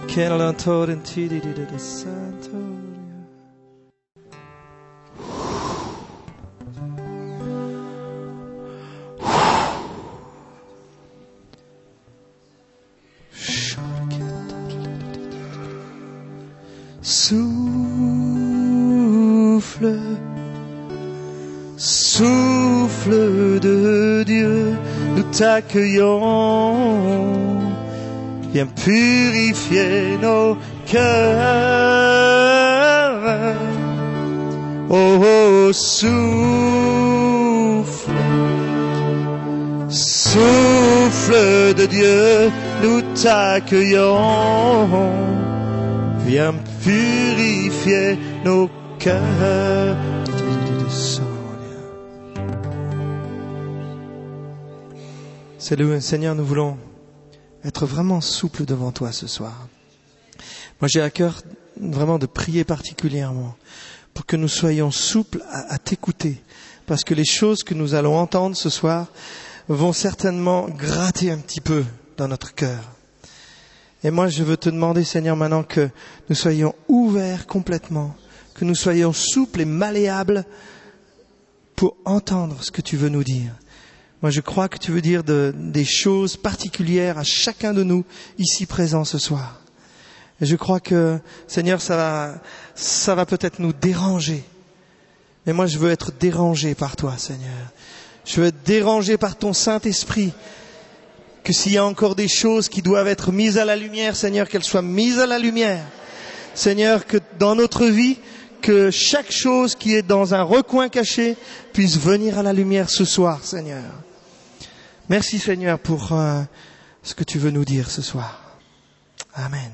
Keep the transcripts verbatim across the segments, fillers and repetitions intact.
Che l'antore intidi di de santo. Souffle, souffle de Dieu, nous t'accueillons, viens purifier nos cœurs. Oh, oh, souffle, souffle de Dieu, nous t'accueillons, viens purifier nos cœurs. Seigneur, nous voulons être vraiment souples devant toi ce soir. Moi, j'ai à cœur vraiment de prier particulièrement pour que nous soyons souples à, à t'écouter, parce que les choses que nous allons entendre ce soir vont certainement gratter un petit peu dans notre cœur. Et moi, je veux te demander, Seigneur, maintenant que nous soyons ouverts complètement, que nous soyons souples et malléables pour entendre ce que tu veux nous dire. Moi, je crois que tu veux dire de, des choses particulières à chacun de nous ici présents ce soir. Et je crois que, Seigneur, ça va, ça va peut-être nous déranger. Mais moi, je veux être dérangé par toi, Seigneur. Je veux être dérangé par ton Saint-Esprit. Que s'il y a encore des choses qui doivent être mises à la lumière, Seigneur, qu'elles soient mises à la lumière. Seigneur, que dans notre vie, que chaque chose qui est dans un recoin caché puisse venir à la lumière ce soir, Seigneur. Merci, Seigneur, pour euh, ce que tu veux nous dire ce soir. Amen.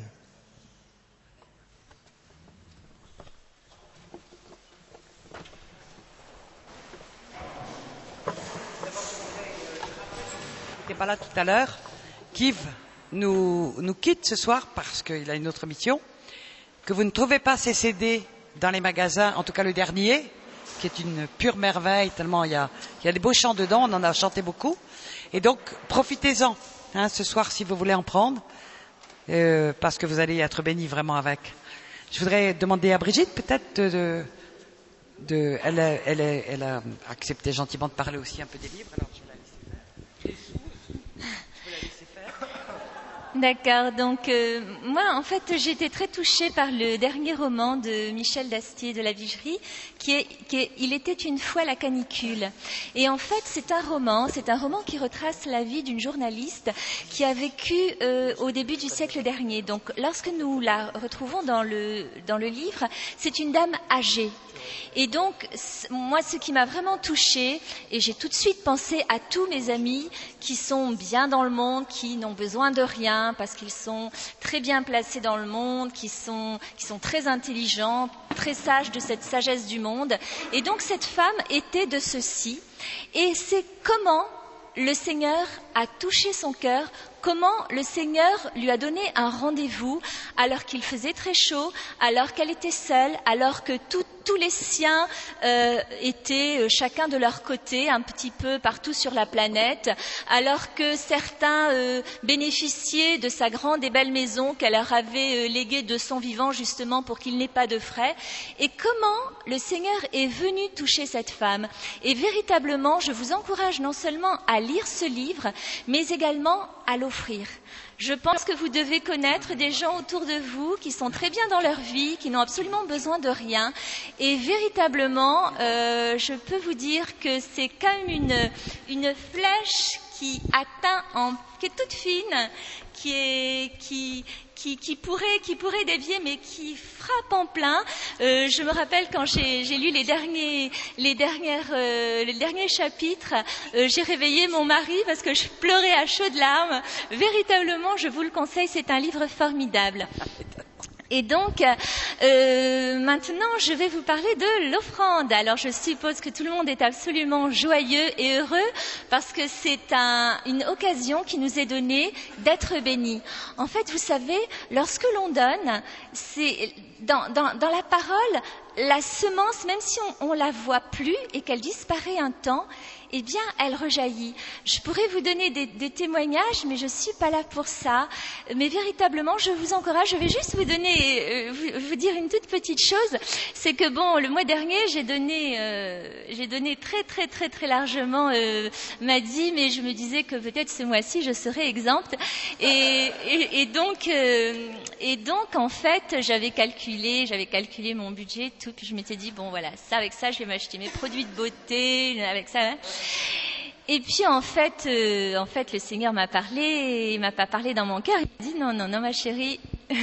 N'était pas là tout à l'heure. Kiv nous, nous quitte ce soir parce qu'il a une autre mission. Que vous ne trouvez pas ces C D dans les magasins, en tout cas le dernier, qui est une pure merveille, tellement il y a, il y a des beaux chants dedans, on en a chanté beaucoup. Et donc, profitez-en, hein, ce soir, si vous voulez en prendre, euh, parce que vous allez être bénis vraiment avec. Je voudrais demander à Brigitte, peut-être, de, de, de elle, a, elle, a, elle a accepté gentiment de parler aussi un peu des livres, alors je vais la laisser faire. Je vais la laisser faire. D'accord, donc euh, moi en fait j'ai été très touchée par le dernier roman de Michel Dastier de la Vigerie qui est, qui est Il était une fois la canicule. Et en fait c'est un roman, c'est un roman qui retrace la vie d'une journaliste qui a vécu euh, au début du siècle dernier. Donc lorsque nous la retrouvons dans le, dans le livre, c'est une dame âgée. Et donc, moi, ce qui m'a vraiment touchée, et j'ai tout de suite pensé à tous mes amis qui sont bien dans le monde, qui n'ont besoin de rien, parce qu'ils sont très bien placés dans le monde, qui sont, qui sont très intelligents, très sages de cette sagesse du monde. Et donc, cette femme était de ceci. Et c'est comment le Seigneur a touché son cœur, comment le Seigneur lui a donné un rendez-vous alors qu'il faisait très chaud, alors qu'elle était seule, alors que tout, tous les siens euh, étaient euh, chacun de leur côté, un petit peu partout sur la planète, alors que certains euh, bénéficiaient de sa grande et belle maison qu'elle leur avait euh, léguée de son vivant justement pour qu'il n'ait pas de frais. Et comment le Seigneur est venu toucher cette femme. Et véritablement, je vous encourage non seulement à lire ce livre, mais également à l'offrir. Je pense que vous devez connaître des gens autour de vous qui sont très bien dans leur vie, qui n'ont absolument besoin de rien. Et véritablement, euh, je peux vous dire que c'est comme une, une flèche qui atteint, en, qui est toute fine, qui, est, qui, qui, qui, pourrait, qui pourrait dévier, mais qui frappe en plein. Euh, je me rappelle quand j'ai, j'ai lu les derniers, les dernières, euh, les derniers chapitres, euh, j'ai réveillé mon mari parce que je pleurais à chaudes larmes. Véritablement, je vous le conseille, c'est un livre formidable. Et donc, euh, maintenant, je vais vous parler de l'offrande. Alors, je suppose que tout le monde est absolument joyeux et heureux parce que c'est un, une occasion qui nous est donnée d'être bénis. En fait, vous savez, lorsque l'on donne, c'est dans, dans, dans la parole, la semence, même si on, on la voit plus et qu'elle disparaît un temps, eh bien, elle rejaillit. Je pourrais vous donner des, des témoignages, mais je suis pas là pour ça. Mais véritablement, je vous encourage. Je vais juste vous donner, euh, vous, vous dire une toute petite chose. C'est que bon, le mois dernier, j'ai donné, euh, j'ai donné très, très, très, très largement euh, ma dîme, mais je me disais que peut-être ce mois-ci, je serais exempte. Et, et, et donc, euh, et donc, en fait, j'avais calculé, j'avais calculé mon budget, tout. Puis je m'étais dit bon, voilà, ça, avec ça, je vais m'acheter mes produits de beauté, avec ça. Hein. Et puis en fait, euh, en fait, le Seigneur m'a parlé, et il m'a pas parlé dans mon cœur. Il m'a dit non, non, non, ma chérie,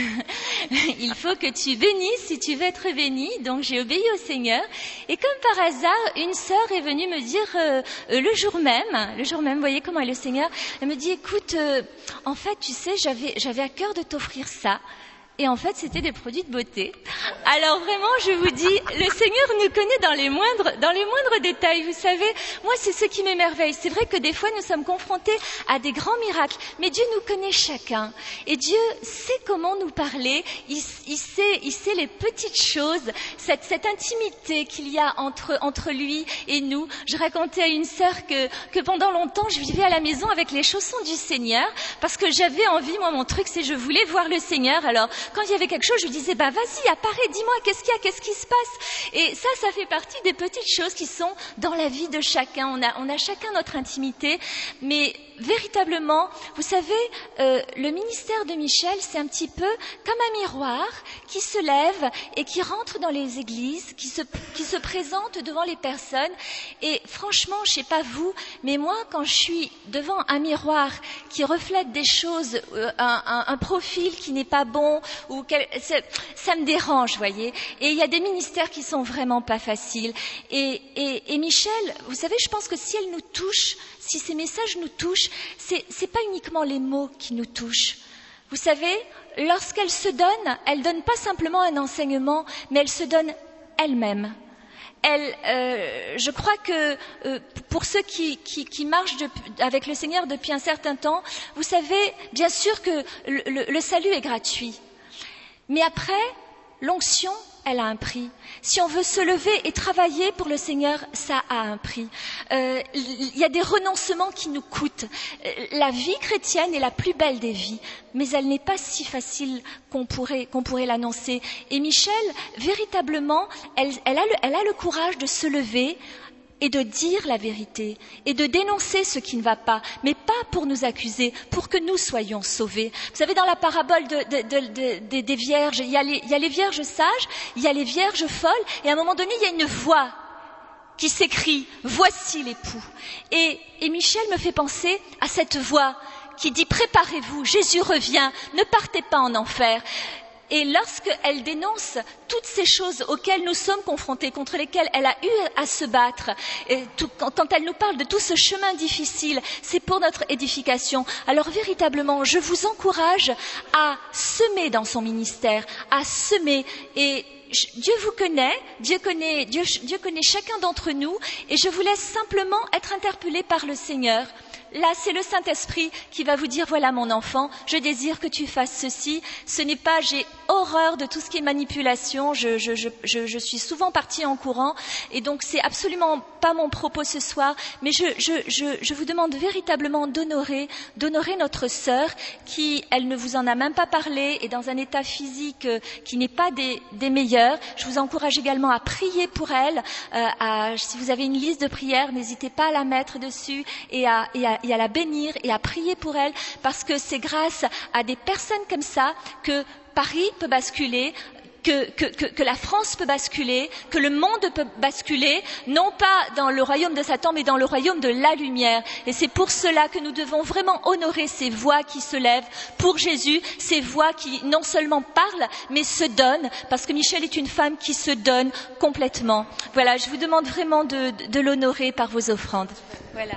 il faut que tu bénisses si tu veux être bénie. Donc j'ai obéi au Seigneur. Et comme par hasard, une sœur est venue me dire euh, euh, le jour même, le jour même, vous voyez comment est le Seigneur. Elle me dit écoute, euh, en fait, tu sais, j'avais, j'avais à cœur de t'offrir ça. Et en fait, c'était des produits de beauté. Alors vraiment, je vous dis, le Seigneur nous connaît dans les moindres, dans les moindres détails. Vous savez, moi, c'est ce qui m'émerveille. C'est vrai que des fois, nous sommes confrontés à des grands miracles, mais Dieu nous connaît chacun. Et Dieu sait comment nous parler. Il, il sait, il sait les petites choses, cette, cette intimité qu'il y a entre, entre lui et nous. Je racontais à une sœur que, que pendant longtemps, je vivais à la maison avec les chaussons du Seigneur, parce que j'avais envie, moi, mon truc, c'est je voulais voir le Seigneur. Alors, quand il y avait quelque chose, je lui disais, bah vas-y, apparaît, dis-moi, qu'est-ce qu'il y a, qu'est-ce qui se passe? Et ça, ça fait partie des petites choses qui sont dans la vie de chacun. On a, on a chacun notre intimité, mais véritablement, vous savez, euh, le ministère de Michel, c'est un petit peu comme un miroir qui se lève et qui rentre dans les églises, qui se, qui se présente devant les personnes. Et franchement, je sais pas vous, mais moi, quand je suis devant un miroir qui reflète des choses, euh, un, un, un profil qui n'est pas bon, ou quel, ça me dérange, voyez. Et il y a des ministères qui sont vraiment pas faciles. Et, et, et Michel, vous savez, je pense que si elle nous touche, si ces messages nous touchent, c'est, c'est pas uniquement les mots qui nous touchent. Vous savez, lorsqu'elle se donne, elle donne pas simplement un enseignement, mais elle se donne elle-même. Elle, euh, je crois que euh, pour ceux qui, qui, qui marchent de, avec le Seigneur depuis un certain temps, vous savez, bien sûr que le, le, le salut est gratuit. Mais après, l'onction, elle a un prix. Si on veut se lever et travailler pour le Seigneur, ça a un prix. Euh, il y a des renoncements qui nous coûtent. La vie chrétienne est la plus belle des vies, mais elle n'est pas si facile qu'on pourrait, qu'on pourrait l'annoncer. Et Michel, véritablement, elle, elle, a le, elle a le courage de se lever et de dire la vérité, et de dénoncer ce qui ne va pas, mais pas pour nous accuser, pour que nous soyons sauvés. Vous savez, dans la parabole de, de, de, de, de, des vierges, il y, a les, il y a les vierges sages, il y a les vierges folles, et à un moment donné, il y a une voix qui s'écrit « Voici l'époux ». Et, et Michel me fait penser à cette voix qui dit « Préparez-vous, Jésus revient, ne partez pas en enfer ». Et lorsqu'elle dénonce toutes ces choses auxquelles nous sommes confrontés, contre lesquelles elle a eu à se battre, et tout, quand, quand elle nous parle de tout ce chemin difficile, c'est pour notre édification. Alors véritablement, je vous encourage à semer dans son ministère, à semer. Et Dieu vous connaît, Dieu connaît, Dieu, Dieu connaît chacun d'entre nous, et je vous laisse simplement être interpellé par le Seigneur. Là, c'est le Saint-Esprit qui va vous dire, voilà mon enfant, je désire que tu fasses ceci. Ce n'est pas, j'ai horreur de tout ce qui est manipulation, je, je, je, je, je suis souvent partie en courant, et donc c'est absolument pas mon propos ce soir, mais je, je, je, je vous demande véritablement d'honorer, d'honorer notre sœur, qui, elle ne vous en a même pas parlé, est dans un état physique qui n'est pas des, des meilleurs. Je vous encourage également à prier pour elle, euh, à, si vous avez une liste de prières, n'hésitez pas à la mettre dessus, et à, et à et à la bénir et à prier pour elle, parce que c'est grâce à des personnes comme ça que Paris peut basculer, que, que, que, que la France peut basculer, que le monde peut basculer, non pas dans le royaume de Satan, mais dans le royaume de la lumière. Et c'est pour cela que nous devons vraiment honorer ces voix qui se lèvent pour Jésus, ces voix qui non seulement parlent, mais se donnent, parce que Michel est une femme qui se donne complètement. Voilà, je vous demande vraiment de, de, de l'honorer par vos offrandes. Voilà.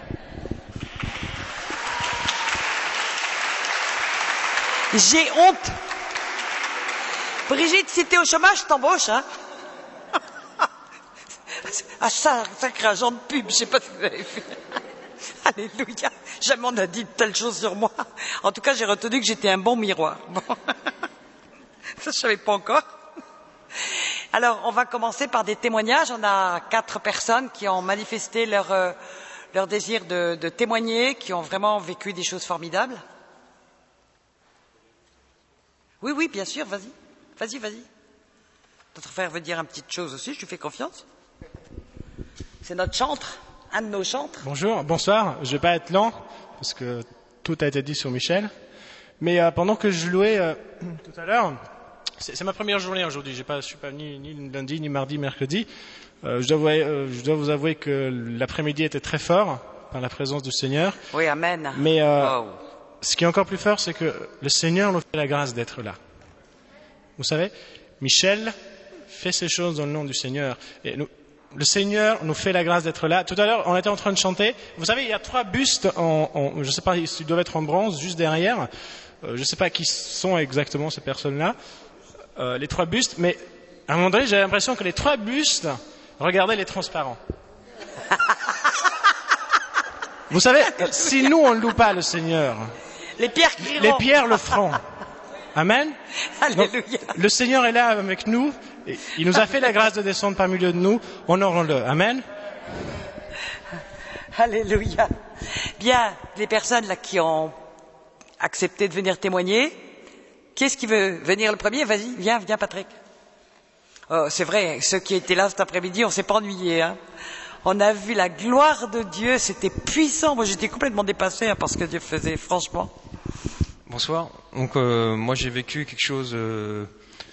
J'ai honte. Brigitte, si t'es au chômage, je t'embauche, hein. Ah, ça, sacré agent de pub, je sais pas si vous avez vu. Alléluia. Jamais on a dit de telles choses sur moi. En tout cas, j'ai retenu que j'étais un bon miroir. Bon. Ça, je savais pas encore. Alors, on va commencer par des témoignages. On a quatre personnes qui ont manifesté leur, euh, leur désir de, de témoigner, qui ont vraiment vécu des choses formidables. Oui, oui, bien sûr, vas-y. Vas-y, vas-y. Notre frère veut dire une petite chose aussi, je lui fais confiance. C'est notre chantre, un de nos chantres. Bonjour, bonsoir. Je vais pas être lent, parce que tout a été dit sur Michel. Mais euh, pendant que je louais euh, tout à l'heure, c'est, c'est ma première journée aujourd'hui. J'ai pas, je suis pas ni, ni lundi, ni mardi, mercredi. Euh, je, dois, euh, je dois vous avouer que l'après-midi était très fort par la présence du Seigneur. Oui, amen. Mais euh, oh. ce qui est encore plus fort, c'est que le Seigneur nous fait la grâce d'être là. Vous savez, Michel fait ces choses dans le nom du Seigneur. Et nous, le Seigneur nous fait la grâce d'être là. Tout à l'heure, on était en train de chanter. Vous savez, il y a trois bustes, en, en, je ne sais pas, ils doivent être en bronze, juste derrière. Euh, je ne sais pas qui sont exactement ces personnes-là, euh, les trois bustes. Mais à un moment donné, j'avais l'impression que les trois bustes regardaient les transparents. Vous savez, si nous, on ne loue pas le Seigneur, les pierres crieront. Les pierres le feront. Amen. Alléluia. Donc, le Seigneur est là avec nous. Et il nous a fait la grâce de descendre parmi de nous. Honorons-le. Amen. Alléluia. Bien, les personnes là qui ont accepté de venir témoigner, qui est-ce qui veut venir le premier? Vas-y, viens, viens Patrick. Oh, c'est vrai, ceux qui étaient là cet après-midi, on s'est pas ennuyés. Hein. On a vu la gloire de Dieu, c'était puissant. Moi, j'étais complètement dépassé hein, par ce que Dieu faisait, franchement. Bonsoir. Donc euh, moi j'ai vécu quelque chose euh,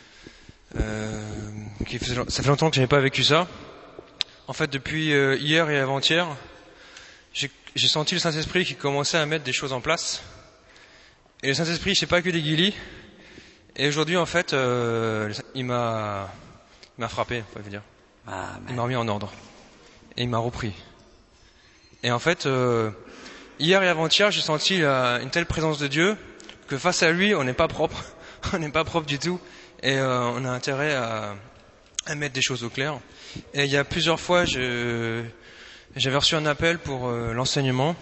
euh, qui fait, ça fait longtemps que je n'avais pas vécu ça. En fait depuis euh, hier et avant-hier, j'ai, j'ai senti le Saint-Esprit qui commençait à mettre des choses en place. Et le Saint-Esprit, c'est pas que des guilis. Et aujourd'hui en fait, euh, il m'a, il m'a frappé, on peut dire. Ah, il m'a remis en ordre et il m'a repris. Et en fait, euh, hier et avant-hier, j'ai senti la, une telle présence de Dieu. Que face à lui, on n'est pas propre, on n'est pas propre du tout, et euh, on a intérêt à, à mettre des choses au clair. Et il y a plusieurs fois, je, j'avais reçu un appel pour euh, l'enseignement,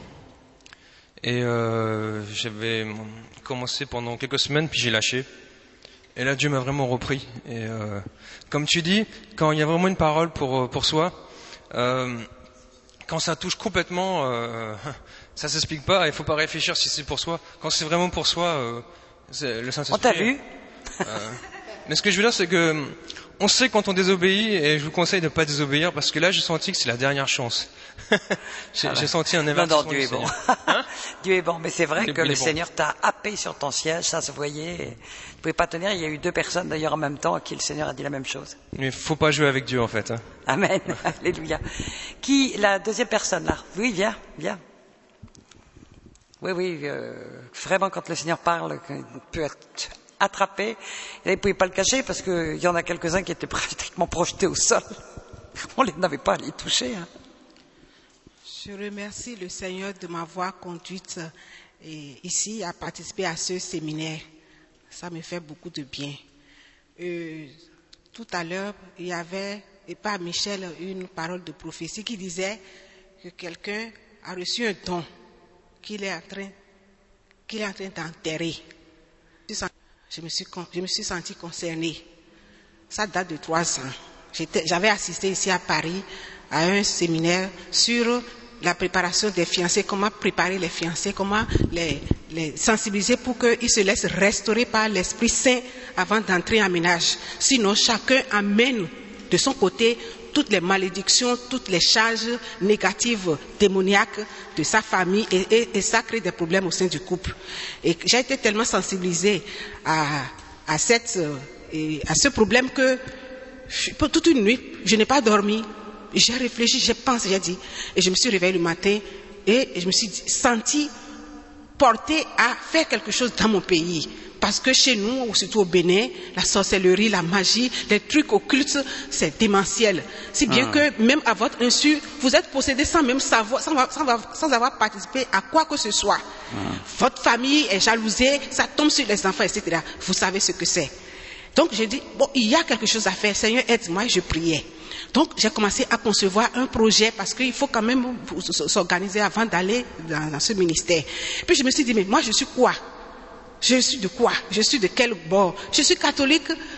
et euh, j'avais commencé pendant quelques semaines, puis j'ai lâché. Et là, Dieu m'a vraiment repris. Et euh, comme tu dis, quand il y a vraiment une parole pour pour soi, euh, quand ça touche complètement. Euh, Ça s'explique pas, il faut pas réfléchir si c'est pour soi. Quand c'est vraiment pour soi, euh, c'est le Saint-Esprit. On t'a vu euh, Mais ce que je veux dire, c'est que on sait quand on désobéit, et je vous conseille de pas désobéir, parce que là, j'ai senti que c'est la dernière chance. j'ai, ah j'ai senti un avertissement. Non, non, Dieu est bon. Hein Dieu est bon, mais c'est vrai il que le bon. Seigneur t'a happé sur ton siège, ça se voyait. Tu pouvais pas tenir. Il y a eu deux personnes d'ailleurs en même temps à qui le Seigneur a dit la même chose. Mais faut pas jouer avec Dieu en fait. Hein. Amen. Alléluia. Qui, la deuxième personne là? Oui, viens, viens. Oui, oui, euh, vraiment quand le Seigneur parle, il peut être attrapé. Et là, il ne pouvait pas le cacher parce qu'il y en a quelques-uns qui étaient pratiquement projetés au sol. On les n'avait pas à les toucher. Hein. Je remercie le Seigneur de m'avoir conduite et, ici à participer à ce séminaire. Ça me fait beaucoup de bien. Euh, tout à l'heure, il y avait, et par Michel, une parole de prophétie qui disait que quelqu'un a reçu un don qu'il est en train, qu'il est en train d'enterrer. Je me suis, je me suis sentie concernée. Ça date de trois ans. J'étais, j'avais assisté ici à Paris à un séminaire sur la préparation des fiancés, comment préparer les fiancés, comment les, les sensibiliser pour qu'ils se laissent restaurer par l'Esprit Saint avant d'entrer en ménage. Sinon, chacun amène de son côté toutes les malédictions, toutes les charges négatives, démoniaques de sa famille et, et, et ça crée des problèmes au sein du couple. Et j'ai été tellement sensibilisée à, à, cette, à ce problème que pour toute une nuit, je n'ai pas dormi. J'ai réfléchi, j'ai pensé, j'ai dit, et je me suis réveillée le matin et je me suis sentie portée à faire quelque chose dans mon pays. Parce que chez nous, ou surtout au Bénin, la sorcellerie, la magie, les trucs occultes, c'est démentiel. Si bien ah. que même à votre insu, vous êtes possédé sans même savoir, sans, sans, sans avoir participé à quoi que ce soit. Ah. Votre famille est jalousée, ça tombe sur les enfants, et cetera. Vous savez ce que c'est. Donc j'ai dit, bon, il y a quelque chose à faire. Seigneur, aide-moi, je priais. Donc j'ai commencé à concevoir un projet parce qu'il faut quand même s'organiser avant d'aller dans, dans ce ministère. Puis je me suis dit, mais moi je suis quoi? Je suis de quoi? Je suis de quel bord? Je suis catholique,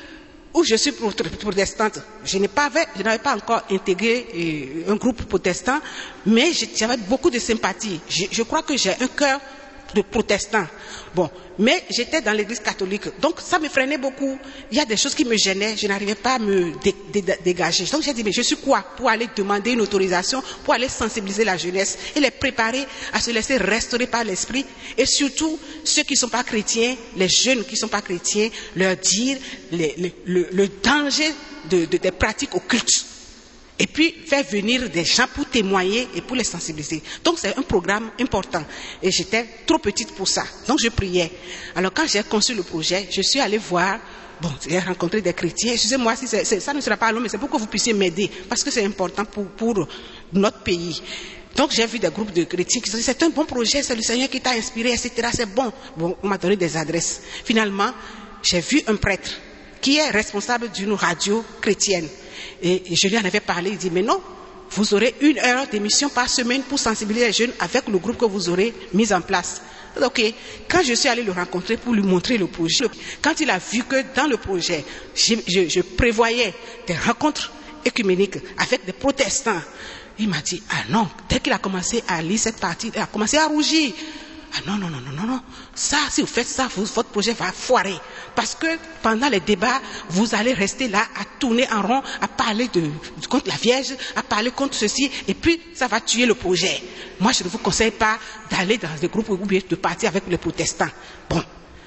où je suis protestante. Je n'ai pas, je n'avais pas encore intégré euh, un groupe protestant, mais j'avais beaucoup de sympathie. Je, je crois que j'ai un cœur de protestant. Bon, mais j'étais dans l'église catholique, donc ça me freinait beaucoup. Il y a des choses qui me gênaient, je n'arrivais pas à me dé, dé, dégager. Donc j'ai dit, mais je suis quoi pour aller demander une autorisation, pour aller sensibiliser la jeunesse et les préparer à se laisser restaurer par l'esprit, et surtout ceux qui ne sont pas chrétiens, les jeunes qui ne sont pas chrétiens, leur dire les, les, le, le danger de, de, des pratiques occultes. Et puis faire venir des gens pour témoigner et pour les sensibiliser. Donc c'est un programme important. Et j'étais trop petite pour ça. Donc je priais. Alors quand j'ai conçu le projet, je suis allée voir, bon, j'ai rencontré des chrétiens. Excusez-moi si c'est, c'est, ça ne sera pas long, mais c'est pour que vous puissiez m'aider. Parce que c'est important pour, pour notre pays. Donc j'ai vu des groupes de chrétiens qui se disaient, c'est un bon projet, c'est le Seigneur qui t'a inspiré, et cetera. C'est bon. Bon, on m'a donné des adresses. Finalement, j'ai vu un prêtre qui est responsable d'une radio chrétienne. Et je lui en avais parlé, il dit, mais non, vous aurez une heure d'émission par semaine pour sensibiliser les jeunes avec le groupe que vous aurez mis en place. Ok, quand je suis allée le rencontrer pour lui montrer le projet, quand il a vu que dans le projet, je, je, je prévoyais des rencontres écuméniques avec des protestants, il m'a dit, ah non, dès qu'il a commencé à lire cette partie, il a commencé à rougir. Ah non, non, non, non, non, non. Ça, si vous faites ça, vous, votre projet va foirer. Parce que pendant les débats, vous allez rester là à tourner en rond, à parler de, contre la Vierge, à parler contre ceci, et puis ça va tuer le projet. Moi, je ne vous conseille pas d'aller dans des groupes ou bien de partir avec les protestants. Bon.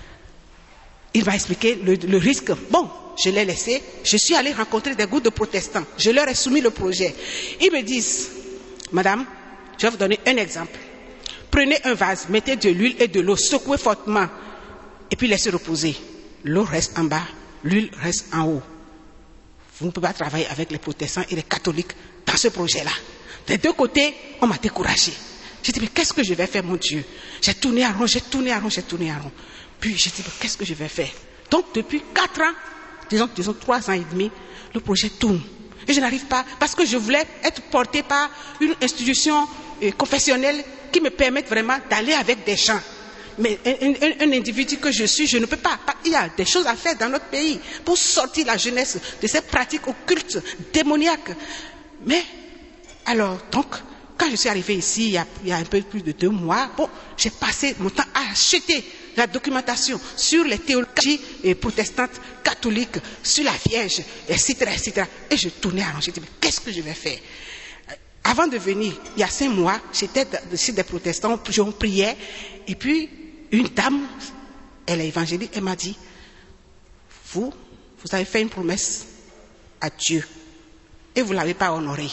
Il va expliquer le, le risque. Bon, je l'ai laissé. Je suis allé rencontrer des groupes de protestants. Je leur ai soumis le projet. Ils me disent, madame, je vais vous donner un exemple. Prenez un vase, mettez de l'huile et de l'eau, secouez fortement, et puis laissez reposer. L'eau reste en bas, l'huile reste en haut. Vous ne pouvez pas travailler avec les protestants et les catholiques dans ce projet-là. Des deux côtés, on m'a découragé. J'ai dit, mais qu'est-ce que je vais faire, mon Dieu? J'ai tourné à rond, j'ai tourné à rond, j'ai tourné à rond. Puis j'ai dit, mais qu'est-ce que je vais faire? Donc depuis quatre ans, disons, disons trois ans et demi, le projet tourne. Et je n'arrive pas, parce que je voulais être porté par une institution euh, confessionnelle qui me permette vraiment d'aller avec des gens. Mais un, un, un individu que je suis, je ne peux pas. Il y a des choses à faire dans notre pays pour sortir la jeunesse de ces pratiques occultes, démoniaques. Mais, alors, donc, quand je suis arrivée ici, il y a, il y a un peu plus de deux mois, bon, j'ai passé mon temps à acheter la documentation sur les théologies protestantes, catholiques, sur la Vierge, et cetera, et cetera. Et je tournais à rond, j'ai dit, mais qu'est-ce que je vais faire? Avant de venir, il y a cinq mois, j'étais chez des protestants, on priait, et puis une dame, elle est évangélique, elle m'a dit, vous, vous avez fait une promesse à Dieu, et vous ne l'avez pas honorée.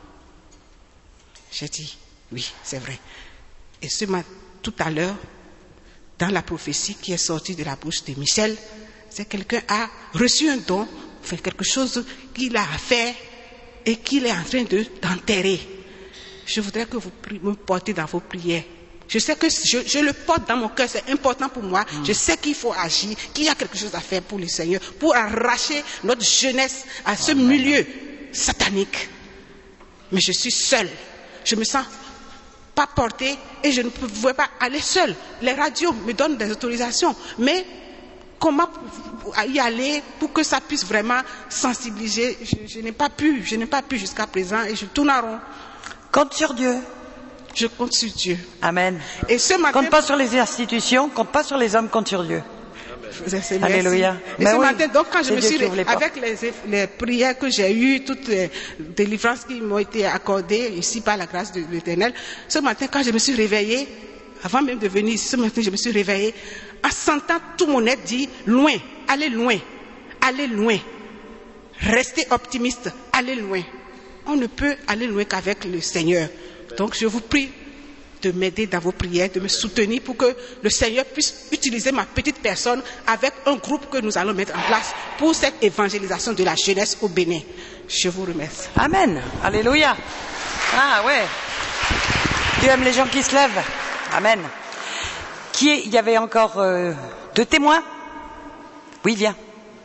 J'ai dit, oui, c'est vrai. Et ce matin, tout à l'heure, dans la prophétie qui est sortie de la bouche de Michel, c'est quelqu'un a reçu un don, fait quelque chose qu'il a à faire, et qu'il est en train de, d'enterrer. Je voudrais que vous me portez dans vos prières. Je sais que je, je le porte dans mon cœur, c'est important pour moi. Mm. Je sais qu'il faut agir, qu'il y a quelque chose à faire pour le Seigneur, pour arracher notre jeunesse à ce Amen. Milieu satanique. Mais je suis seule. Je me sens pas portée et je ne pouvais pas aller seule. Les radios me donnent des autorisations, mais comment y aller pour que ça puisse vraiment sensibiliser? Je, je n'ai pas pu, je n'ai pas pu jusqu'à présent et je tourne en rond. Compte sur Dieu. Je compte sur Dieu. Amen. Et ce matin, compte pas sur les institutions, compte pas sur les hommes, compte sur Dieu. Amen. Alléluia. Et Mais ce oui, matin, donc, quand je me Dieu suis, avec les, les prières que j'ai eues, toutes les délivrances qui m'ont été accordées ici par la grâce de l'Éternel, ce matin, quand je me suis réveillée, avant même de venir ici, ce matin, je me suis réveillée, en sentant tout mon être dire, loin, allez loin, allez loin, restez optimiste, allez loin. On ne peut aller loin qu'avec le Seigneur. Donc, je vous prie de m'aider dans vos prières, de me soutenir pour que le Seigneur puisse utiliser ma petite personne avec un groupe que nous allons mettre en place pour cette évangélisation de la jeunesse au Bénin. Je vous remercie. Amen. Alléluia. Ah ouais. Tu aimes les gens qui se lèvent. Amen. Qui est, il y avait encore euh, deux témoins? Oui, viens.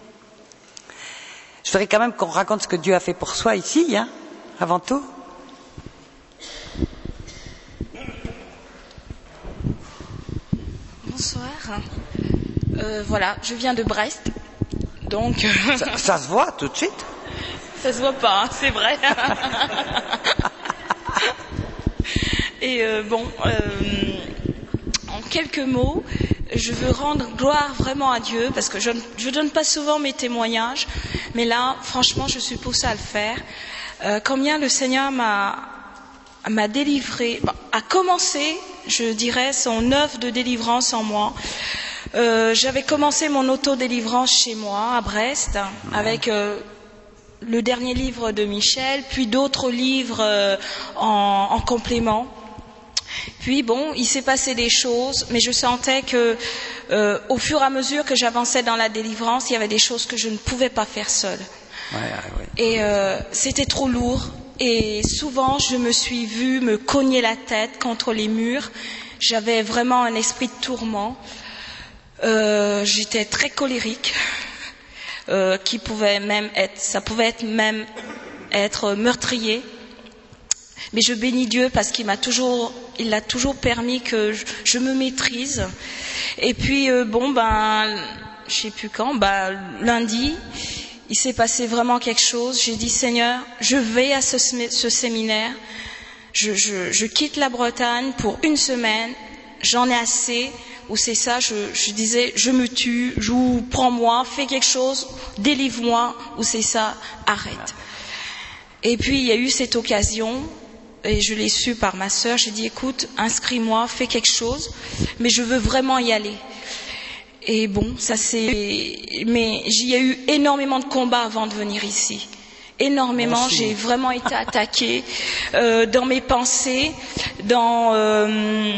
Je voudrais quand même qu'on raconte ce que Dieu a fait pour soi ici, hein, avant tout. Bonsoir. Euh, voilà, je viens de Brest. Donc, ça, ça se voit tout de suite. Ça se voit pas, hein, c'est vrai. Et euh, bon, euh, en quelques mots, je veux rendre gloire vraiment à Dieu parce que je ne donne pas souvent mes témoignages, mais là, franchement, je suis poussée à le faire. Euh, combien le Seigneur m'a m'a délivré, bon, a commencé, je dirais, son œuvre de délivrance en moi. Euh, j'avais commencé mon auto-délivrance chez moi, à Brest, avec euh, le dernier livre de Michel, puis d'autres livres euh, en, en complément. Puis bon, il s'est passé des choses, mais je sentais que, euh, au fur et à mesure que j'avançais dans la délivrance, il y avait des choses que je ne pouvais pas faire seule. Ouais, ouais, ouais. Et euh, c'était trop lourd. Et souvent, je me suis vue me cogner la tête contre les murs. J'avais vraiment un esprit de tourment. Euh, j'étais très colérique, euh, qui pouvait même être, ça pouvait être même être meurtrier. Mais je bénis Dieu parce qu'il m'a toujours, il a toujours permis que je, je me maîtrise. Et puis euh, bon ben, je sais plus quand, ben lundi, il s'est passé vraiment quelque chose. J'ai dit Seigneur, je vais à ce, ce séminaire. Je, je, je quitte la Bretagne pour une semaine. J'en ai assez. Ou c'est ça, je, je disais, je me tue, je prends-moi, fais quelque chose, délivre-moi, ou c'est ça, arrête. Et puis il y a eu cette occasion, et je l'ai su par ma sœur, j'ai dit, écoute, inscris-moi, fais quelque chose, mais je veux vraiment y aller. Et bon, ça c'est, mais j'y ai eu énormément de combats avant de venir ici. Énormément, Merci. J'ai vraiment été attaquée euh, dans mes pensées, dans... Euh,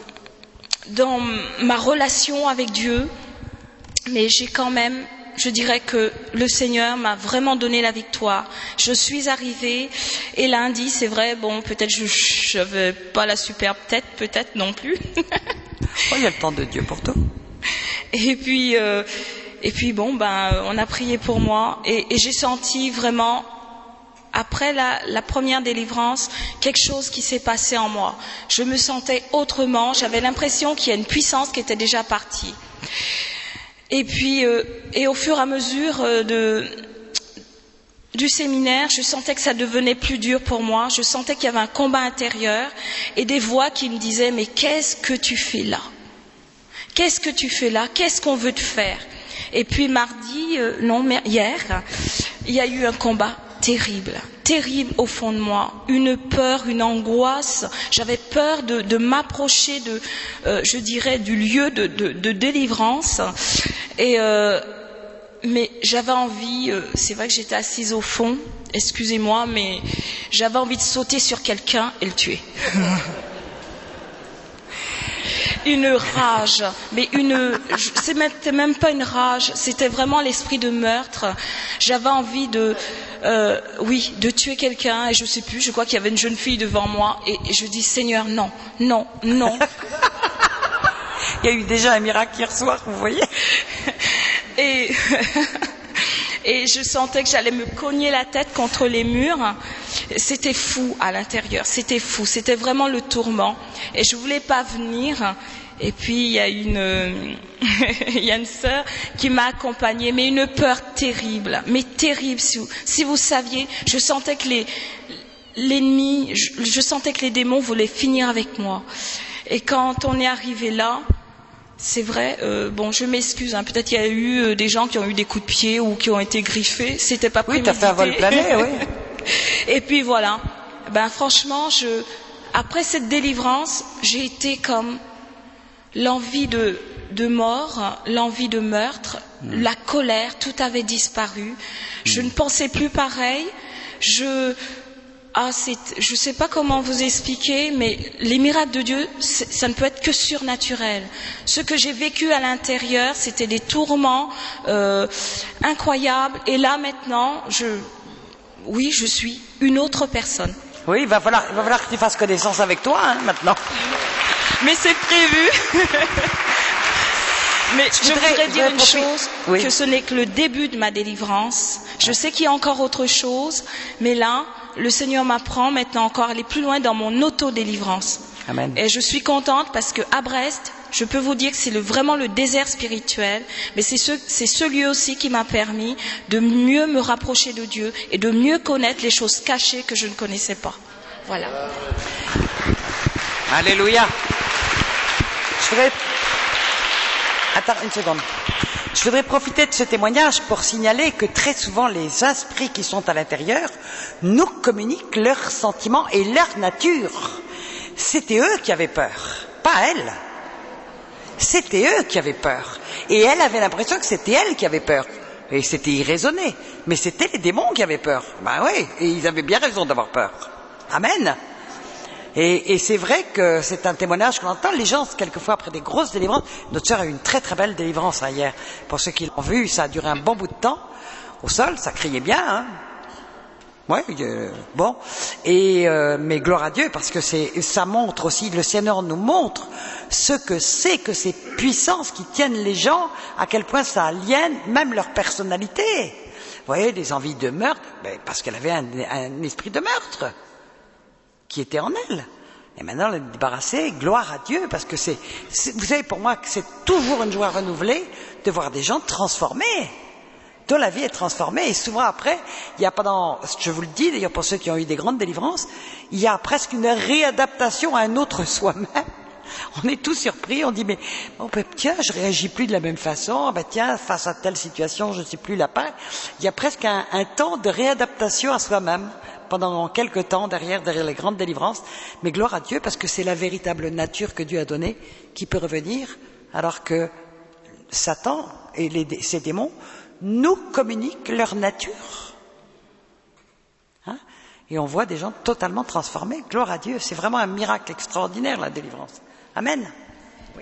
dans ma relation avec Dieu, mais j'ai quand même, je dirais que le Seigneur m'a vraiment donné la victoire. Je suis arrivée et lundi, c'est vrai, bon, peut-être je n'avais pas la superbe tête, peut-être non plus. Oh, il y a le temps de Dieu pour tout. Et puis, euh, et puis bon, ben, on a prié pour moi et, et j'ai senti vraiment. Après la, la première délivrance, quelque chose qui s'est passé en moi. Je me sentais autrement, j'avais l'impression qu'il y a une puissance qui était déjà partie. Et puis, euh, et au fur et à mesure euh, de, du séminaire, je sentais que ça devenait plus dur pour moi, je sentais qu'il y avait un combat intérieur et des voix qui me disaient « Mais qu'est-ce que tu fais là ? Qu'est-ce que tu fais là ? Qu'est-ce qu'on veut te faire ?» Et puis mardi, euh, non, mais hier, il y a eu un combat terrible, terrible au fond de moi, une peur, une angoisse. J'avais peur de, de m'approcher de, euh, je dirais, du lieu de, de, de délivrance. Et euh, mais j'avais envie. Euh, c'est vrai que j'étais assise au fond. Excusez-moi, mais j'avais envie de sauter sur quelqu'un et le tuer. Une rage, mais une, c'est même, même pas une rage, c'était vraiment l'esprit de meurtre. J'avais envie de, euh, oui, de tuer quelqu'un et je sais plus, je crois qu'il y avait une jeune fille devant moi et, et je dis Seigneur, non, non, non. Il y a eu déjà un miracle hier soir, vous voyez. Et et je sentais que j'allais me cogner la tête contre les murs. C'était fou à l'intérieur, c'était fou, c'était vraiment le tourment. Et je voulais pas venir. Et puis il y a une, il y a une sœur qui m'a accompagnée, mais une peur terrible, mais terrible. Si vous, si vous saviez, je sentais que les, l'ennemi, je, je sentais que les démons voulaient finir avec moi. Et quand on est arrivé là, c'est vrai, euh, bon, je m'excuse, hein, peut-être qu'il y a eu euh, des gens qui ont eu des coups de pied ou qui ont été griffés, c'était pas prémédité. Oui, t'as fait un vol plané, oui. Et puis voilà, ben franchement, je, après cette délivrance, j'ai été comme l'envie de, de mort, l'envie de meurtre, mmh. la colère, tout avait disparu. Mmh. Je ne pensais plus pareil. Je, ah, c'est, je ne sais pas comment vous expliquer, mais les miracles de Dieu, ça ne peut être que surnaturel. Ce que j'ai vécu à l'intérieur, c'était des tourments euh, incroyables. Et là maintenant, je, oui, je suis une autre personne. Oui, il va falloir, il va falloir que tu fasses connaissance avec toi, hein, maintenant. Mais c'est prévu. Mais je voudrais, voudrais dire une chose, oui. que ce n'est que le début de ma délivrance. Je sais qu'il y a encore autre chose, mais là, le Seigneur m'apprend maintenant encore à aller plus loin dans mon auto-délivrance. Amen. Et je suis contente parce qu'à Brest, je peux vous dire que c'est le, vraiment le désert spirituel, mais c'est ce, c'est ce lieu aussi qui m'a permis de mieux me rapprocher de Dieu et de mieux connaître les choses cachées que je ne connaissais pas. Voilà. Alléluia. Je voudrais... Attends une seconde. Je voudrais profiter de ce témoignage pour signaler que très souvent les esprits qui sont à l'intérieur nous communiquent leurs sentiments et leur nature. C'était eux qui avaient peur, pas elle. C'était eux qui avaient peur. Et elle avait l'impression que c'était elle qui avait peur. Et c'était irraisonné. Mais c'était les démons qui avaient peur. Ben oui, et ils avaient bien raison d'avoir peur. Amen. Et, et c'est vrai que c'est un témoignage qu'on entend. Les gens, quelquefois, après des grosses délivrances, notre sœur a eu une très très belle délivrance hein, hier. Pour ceux qui l'ont vu, ça a duré un bon bout de temps. Au sol, ça criait bien. Hein. Ouais, euh, bon. Et euh, mais gloire à Dieu, parce que c'est, ça montre aussi, le Seigneur nous montre ce que c'est que ces puissances qui tiennent les gens, à quel point ça aliène même leur personnalité. Vous voyez, des envies de meurtre, ben, parce qu'elle avait un, un esprit de meurtre qui était en elle. Et maintenant, elle est débarrassée, gloire à Dieu, parce que c'est, c'est vous savez, pour moi, c'est toujours une joie renouvelée de voir des gens transformés, dont la vie est transformée. Et souvent après, il y a pendant, je vous le dis, d'ailleurs pour ceux qui ont eu des grandes délivrances, il y a presque une réadaptation à un autre soi-même. On est tous surpris, on dit, mais oh, ben, tiens, je réagis plus de la même façon, ben, tiens, face à telle situation, je ne suis plus lapin. Il y a presque un, un temps de réadaptation à soi-même, pendant quelque temps derrière, derrière les grandes délivrances. Mais gloire à Dieu, parce que c'est la véritable nature que Dieu a donnée qui peut revenir, alors que Satan et les, ses démons nous communiquent leur nature. Hein? Et on voit des gens totalement transformés. Gloire à Dieu, c'est vraiment un miracle extraordinaire, la délivrance. Amen. Oui.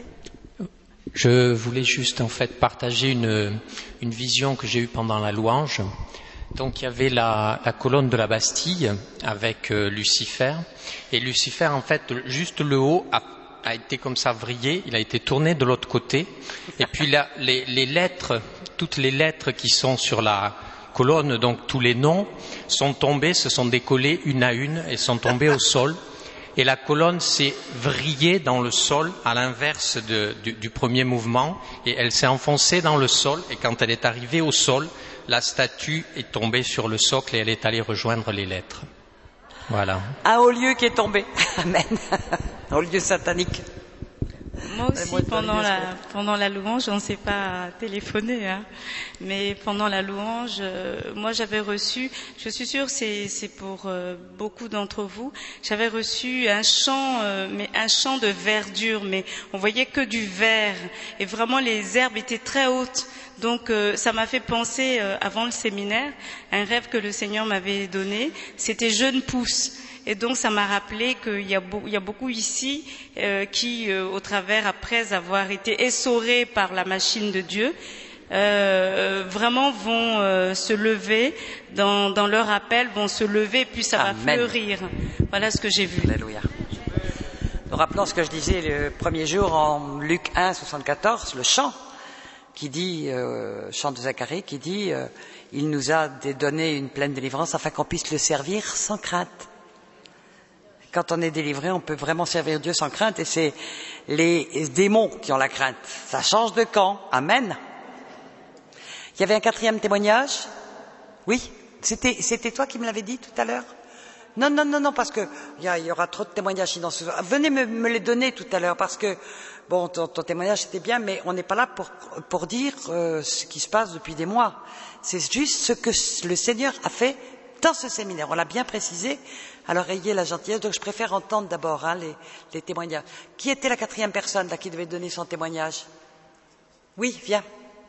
Je voulais juste en fait partager une, une vision que j'ai eue pendant la louange. Donc il y avait la, la colonne de la Bastille avec euh, Lucifer, et Lucifer en fait juste le haut a, a été comme ça vrillé, il a été tourné de l'autre côté, et puis là, les, les lettres, toutes les lettres qui sont sur la colonne, donc tous les noms, sont tombées, se sont décollées une à une et sont tombées au sol, et la colonne s'est vrillée dans le sol à l'inverse de, du, du premier mouvement, et elle s'est enfoncée dans le sol, et quand elle est arrivée au sol, la statue est tombée sur le socle et elle est allée rejoindre les lettres. Voilà. Un haut lieu qui est tombé. Amen. Un haut lieu satanique. Moi aussi, pendant la, pendant la louange, on ne s'est pas téléphoné, hein, mais pendant la louange, euh, moi j'avais reçu, je suis sûre c'est, c'est pour euh, beaucoup d'entre vous, j'avais reçu un chant, euh, mais un chant de verdure, mais on voyait que du vert, et vraiment les herbes étaient très hautes. Donc euh, ça m'a fait penser, euh, avant le séminaire, un rêve que le Seigneur m'avait donné, c'était jeune pousse. Et donc ça m'a rappelé qu'il y a, beau, il y a beaucoup ici euh, qui, euh, au travers, après avoir été essorés par la machine de Dieu, euh, vraiment vont euh, se lever, dans, dans leur appel, vont se lever, puis ça Amen. Va fleurir. Voilà ce que j'ai vu. Alléluia. Nous rappelons ce que je disais le premier jour en Luc un, soixante-quatorze, le chant qui dit, euh, chant de Zacharie, qui dit euh, il nous a donné une pleine délivrance afin qu'on puisse le servir sans crainte. Quand on est délivré, on peut vraiment servir Dieu sans crainte, et c'est les démons qui ont la crainte. Ça change de camp. Amen. Il y avait un quatrième témoignage. Oui, c'était, c'était toi qui me l'avais dit tout à l'heure. Non, non, non, non, parce que il y, y aura trop de témoignages dans ce soir. Venez me, me les donner tout à l'heure, parce que bon, ton, ton témoignage c'était bien, mais on n'est pas là pour, pour dire euh, ce qui se passe depuis des mois. C'est juste ce que le Seigneur a fait dans ce séminaire. On l'a bien précisé. Alors ayez la gentillesse. Donc je préfère entendre d'abord hein, les, les témoignages. Qui était la quatrième personne là qui devait donner son témoignage? Oui, viens.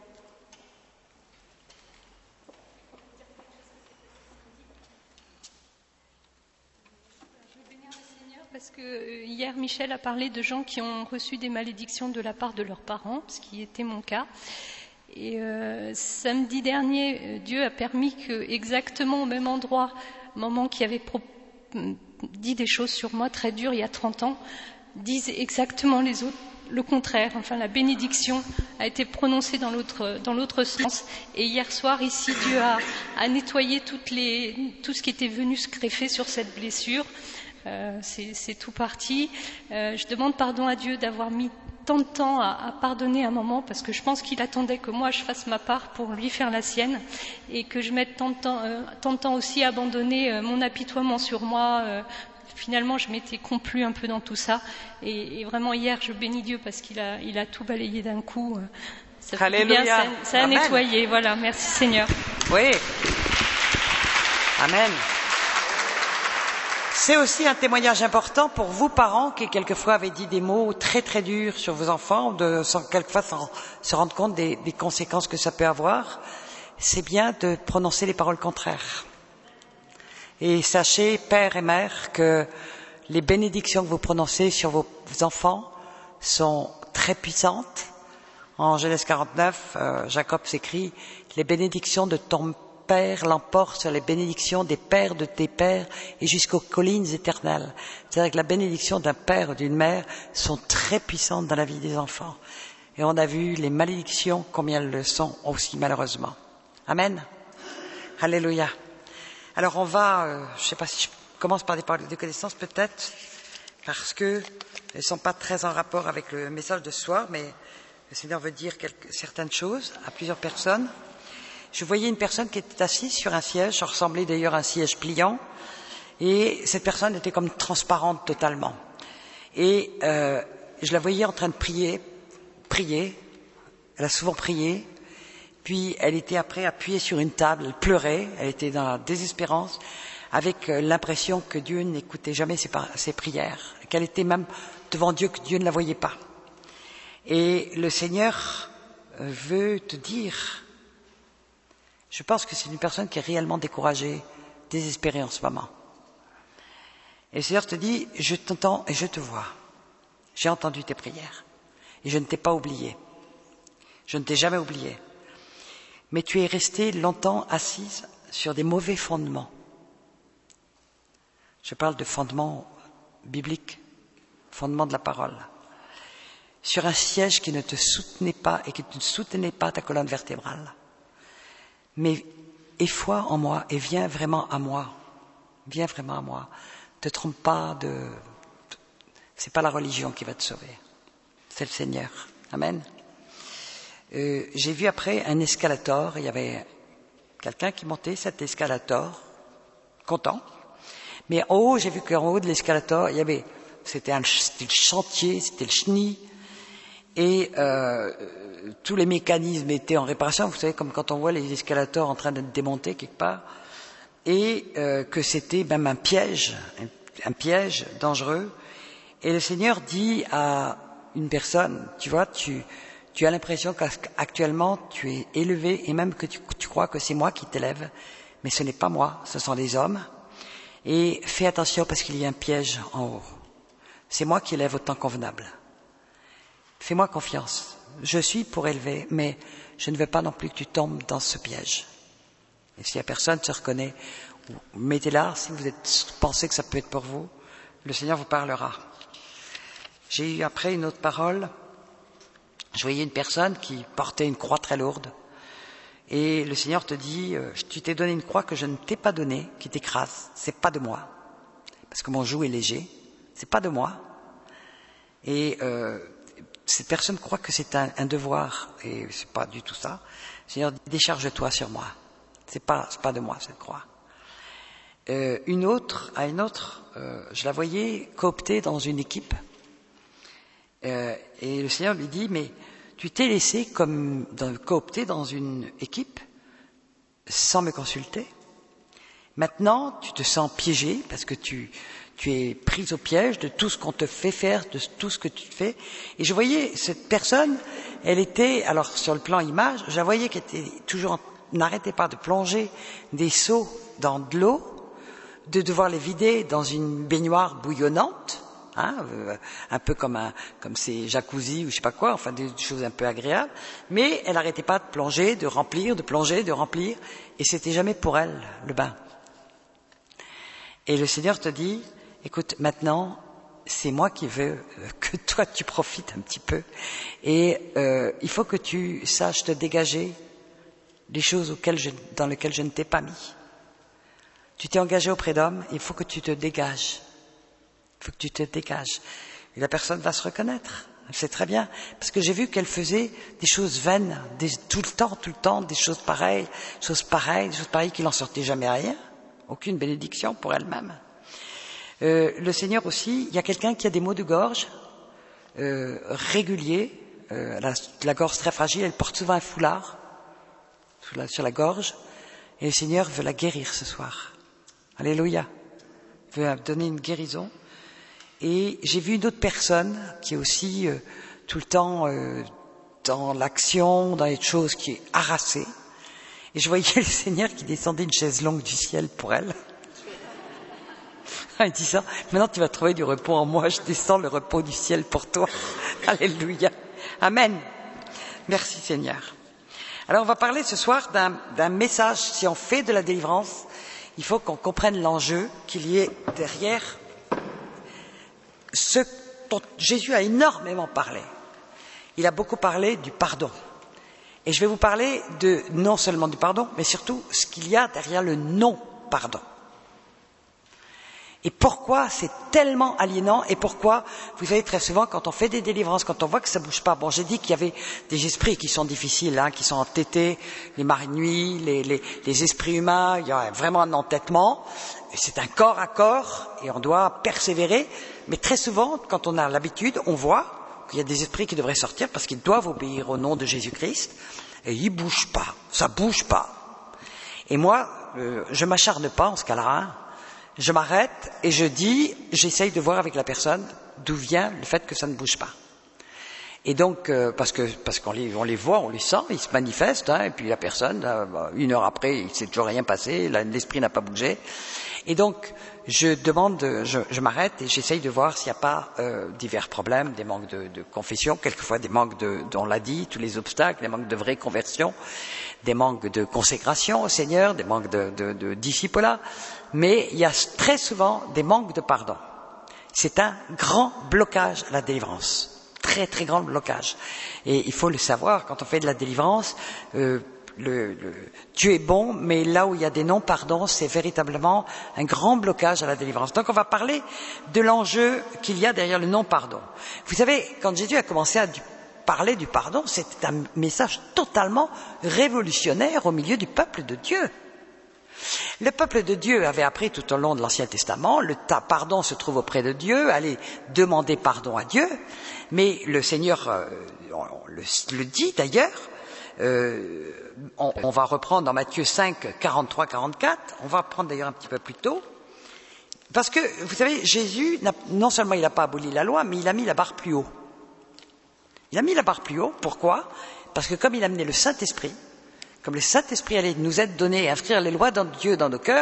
Parce que euh, hier, Michel a parlé de gens qui ont reçu des malédictions de la part de leurs parents, ce qui était mon cas. Et euh, samedi dernier, euh, Dieu a permis que, exactement au même endroit, maman qui avait pro- dit des choses sur moi très dures il y a trente ans, dise exactement les autres, le contraire. Enfin, la bénédiction a été prononcée dans l'autre, dans l'autre sens. Et hier soir, ici, Dieu a, a nettoyé toutes les, tout ce qui était venu se greffer sur cette blessure. Euh, c'est, c'est tout parti. Euh, je demande pardon à Dieu d'avoir mis tant de temps à, à pardonner un moment, parce que je pense qu'il attendait que moi je fasse ma part pour lui faire la sienne, et que je mette tant de temps, euh, tant de temps aussi à abandonner euh, mon apitoiement sur moi. Euh, finalement, je m'étais complue un peu dans tout ça, et, et vraiment hier, je bénis Dieu parce qu'il a, il a tout balayé d'un coup. Ça fait bien, ça, ça a nettoyé. Voilà, merci Seigneur. Oui. Amen. C'est aussi un témoignage important pour vous, parents, qui quelquefois avez dit des mots très très durs sur vos enfants, de sans, quelquefois sans se rendre compte des, des conséquences que ça peut avoir. C'est bien de prononcer les paroles contraires. Et sachez, père et mère, que les bénédictions que vous prononcez sur vos enfants sont très puissantes. En Genèse quarante-neuf, euh, Jacob s'écrit « Les bénédictions de ton Père l'emportent sur les bénédictions des pères de tes pères et jusqu'aux collines éternelles. » C'est-à-dire que la bénédiction d'un père ou d'une mère sont très puissantes dans la vie des enfants. Et on a vu les malédictions, combien elles le sont aussi malheureusement. Amen. Alléluia. Alors on va, euh, je ne sais pas si je commence par des paroles de connaissance peut-être, parce que elles ne sont pas très en rapport avec le message de ce soir, mais le Seigneur veut dire quelque, certaines choses à plusieurs personnes. Je voyais une personne qui était assise sur un siège, ça ressemblait d'ailleurs à un siège pliant, et cette personne était comme transparente totalement. Et euh, je la voyais en train de prier, prier, elle a souvent prié, puis elle était après appuyée sur une table, elle pleurait, elle était dans la désespérance, avec l'impression que Dieu n'écoutait jamais ses, ses prières, qu'elle était même devant Dieu, que Dieu ne la voyait pas. Et le Seigneur veut te dire, je pense que c'est une personne qui est réellement découragée, désespérée en ce moment. Et le Seigneur te dit, je t'entends et je te vois. J'ai entendu tes prières et je ne t'ai pas oublié. Je ne t'ai jamais oublié. Mais tu es restée longtemps assise sur des mauvais fondements. Je parle de fondements bibliques, fondements de la parole. Sur un siège qui ne te soutenait pas et qui ne soutenait pas ta colonne vertébrale. Mais aie foi en moi et viens vraiment à moi. Viens vraiment à moi. Ne te trompe pas de... C'est pas la religion qui va te sauver. C'est le Seigneur. Amen. Euh, j'ai vu après un escalator. Il y avait quelqu'un qui montait cet escalator. Content. Mais en haut, j'ai vu qu'en haut de l'escalator, il y avait... C'était, un, c'était le chantier, c'était le chenil. Et euh, tous les mécanismes étaient en réparation, vous savez, comme quand on voit les escalators en train d'être démontés quelque part, et euh, que c'était même un piège, un, un piège dangereux. Et le Seigneur dit à une personne, tu vois, tu, tu as l'impression qu'actuellement tu es élevé, et même que tu, tu crois que c'est moi qui t'élève, mais ce n'est pas moi, ce sont les hommes. Et fais attention parce qu'il y a un piège en haut. C'est moi qui élève au temps convenable. Fais-moi confiance. Je suis pour élever, mais je ne veux pas non plus que tu tombes dans ce piège. Et si la personne se reconnaît, mettez-la. Si vous êtes, pensez que ça peut être pour vous, le Seigneur vous parlera. J'ai eu après une autre parole. Je voyais une personne qui portait une croix très lourde. Et le Seigneur te dit, euh, tu t'es donné une croix que je ne t'ai pas donnée, qui t'écrase. C'est pas de moi. Parce que mon joug est léger. C'est pas de moi. Et euh, cette personne croit que c'est un, un devoir, et c'est pas du tout ça. Seigneur, décharge-toi sur moi. C'est pas, c'est pas de moi cette croix. Euh, une autre, à une autre, euh, je la voyais cooptée dans une équipe, euh, et le Seigneur lui dit, mais tu t'es laissé comme dans, coopter dans une équipe sans me consulter. Maintenant, tu te sens piégé parce que tu Tu es prise au piège de tout ce qu'on te fait faire, de tout ce que tu fais. Et je voyais cette personne, elle était, alors sur le plan image, je la voyais qu'elle était toujours, n'arrêtait pas de plonger des seaux dans de l'eau, de devoir les vider dans une baignoire bouillonnante, hein, euh, un peu comme un, comme ces jacuzzi ou je sais pas quoi, enfin des choses un peu agréables. Mais elle n'arrêtait pas de plonger, de remplir, de plonger, de remplir, et c'était jamais pour elle le bain. Et le Seigneur te dit, écoute, maintenant, c'est moi qui veux que toi tu profites un petit peu. Et euh, il faut que tu saches te dégager des choses auxquelles je, dans lesquelles je ne t'ai pas mis. Tu t'es engagé auprès d'hommes, il faut que tu te dégages. Il faut que tu te dégages. Et la personne va se reconnaître. C'est très bien, parce que j'ai vu qu'elle faisait des choses vaines, des, tout le temps, tout le temps, des choses pareilles, des choses pareilles, des choses pareilles qui n'en sortaient jamais rien. Aucune bénédiction pour elle-même. Euh, le Seigneur aussi, il y a quelqu'un qui a des maux de gorge euh, réguliers, euh, la, la gorge très fragile, elle porte souvent un foulard sur la, sur la gorge, et le Seigneur veut la guérir ce soir. Alléluia. Il veut donner une guérison. Et j'ai vu une autre personne qui est aussi euh, tout le temps euh, dans l'action, dans les choses, qui est harassée. Et je voyais le Seigneur qui descendait une chaise longue du ciel pour elle. En disant, maintenant tu vas trouver du repos en moi, je descends le repos du ciel pour toi. Alléluia. Amen. Merci Seigneur. Alors on va parler ce soir d'un, d'un message. Si on fait de la délivrance, il faut qu'on comprenne l'enjeu qu'il y ait derrière ce dont Jésus a énormément parlé. Il a beaucoup parlé du pardon. Et je vais vous parler de non seulement du pardon, mais surtout ce qu'il y a derrière le non-pardon. Et pourquoi c'est tellement aliénant et pourquoi, vous savez, très souvent, quand on fait des délivrances, quand on voit que ça bouge pas, bon, j'ai dit qu'il y avait des esprits qui sont difficiles, hein, qui sont entêtés, les marins-nuits, les, les, les esprits humains, il y a vraiment un entêtement, et c'est un corps à corps, et on doit persévérer, mais très souvent, quand on a l'habitude, on voit qu'il y a des esprits qui devraient sortir parce qu'ils doivent obéir au nom de Jésus-Christ, et ils bougent pas, ça bouge pas. Et moi, euh, je m'acharne pas en ce cas-là, hein. Je m'arrête et je dis, j'essaye de voir avec la personne d'où vient le fait que ça ne bouge pas. Et donc, euh, parce que parce qu'on les, on les voit, on les sent, ils se manifestent, hein, et puis la personne, euh, une heure après, il s'est toujours rien passé, l'esprit n'a pas bougé. Et donc, je demande, je, je m'arrête et j'essaye de voir s'il n'y a pas euh, divers problèmes, des manques de, de confession, quelquefois des manques de, on l'a dit, tous les obstacles, des manques de vraie conversion, des manques de consécration au Seigneur, des manques de, de, de disciplats, mais il y a très souvent des manques de pardon. C'est un grand blocage à la délivrance, très très grand blocage. Et il faut le savoir, quand on fait de la délivrance, euh, le, le, Dieu est bon, mais là où il y a des non-pardons, c'est véritablement un grand blocage à la délivrance. Donc on va parler de l'enjeu qu'il y a derrière le non-pardon. Vous savez, quand Jésus a commencé à du, parler du pardon, c'était un message totalement révolutionnaire au milieu du peuple de Dieu. Le peuple de Dieu avait appris tout au long de l'Ancien Testament, le pardon se trouve auprès de Dieu, allez demander pardon à Dieu, mais le Seigneur euh, on le, le dit d'ailleurs, euh, on, on va reprendre dans Matthieu cinq, quarante-trois, quarante-quatre, on va reprendre d'ailleurs un petit peu plus tôt, parce que, vous savez, Jésus, non seulement il n'a pas aboli la loi, mais il a mis la barre plus haut. Il a mis la barre plus haut, pourquoi ? Parce que comme il a amené le Saint-Esprit, comme le Saint-Esprit allait nous être donné et inscrire les lois de Dieu dans nos cœurs,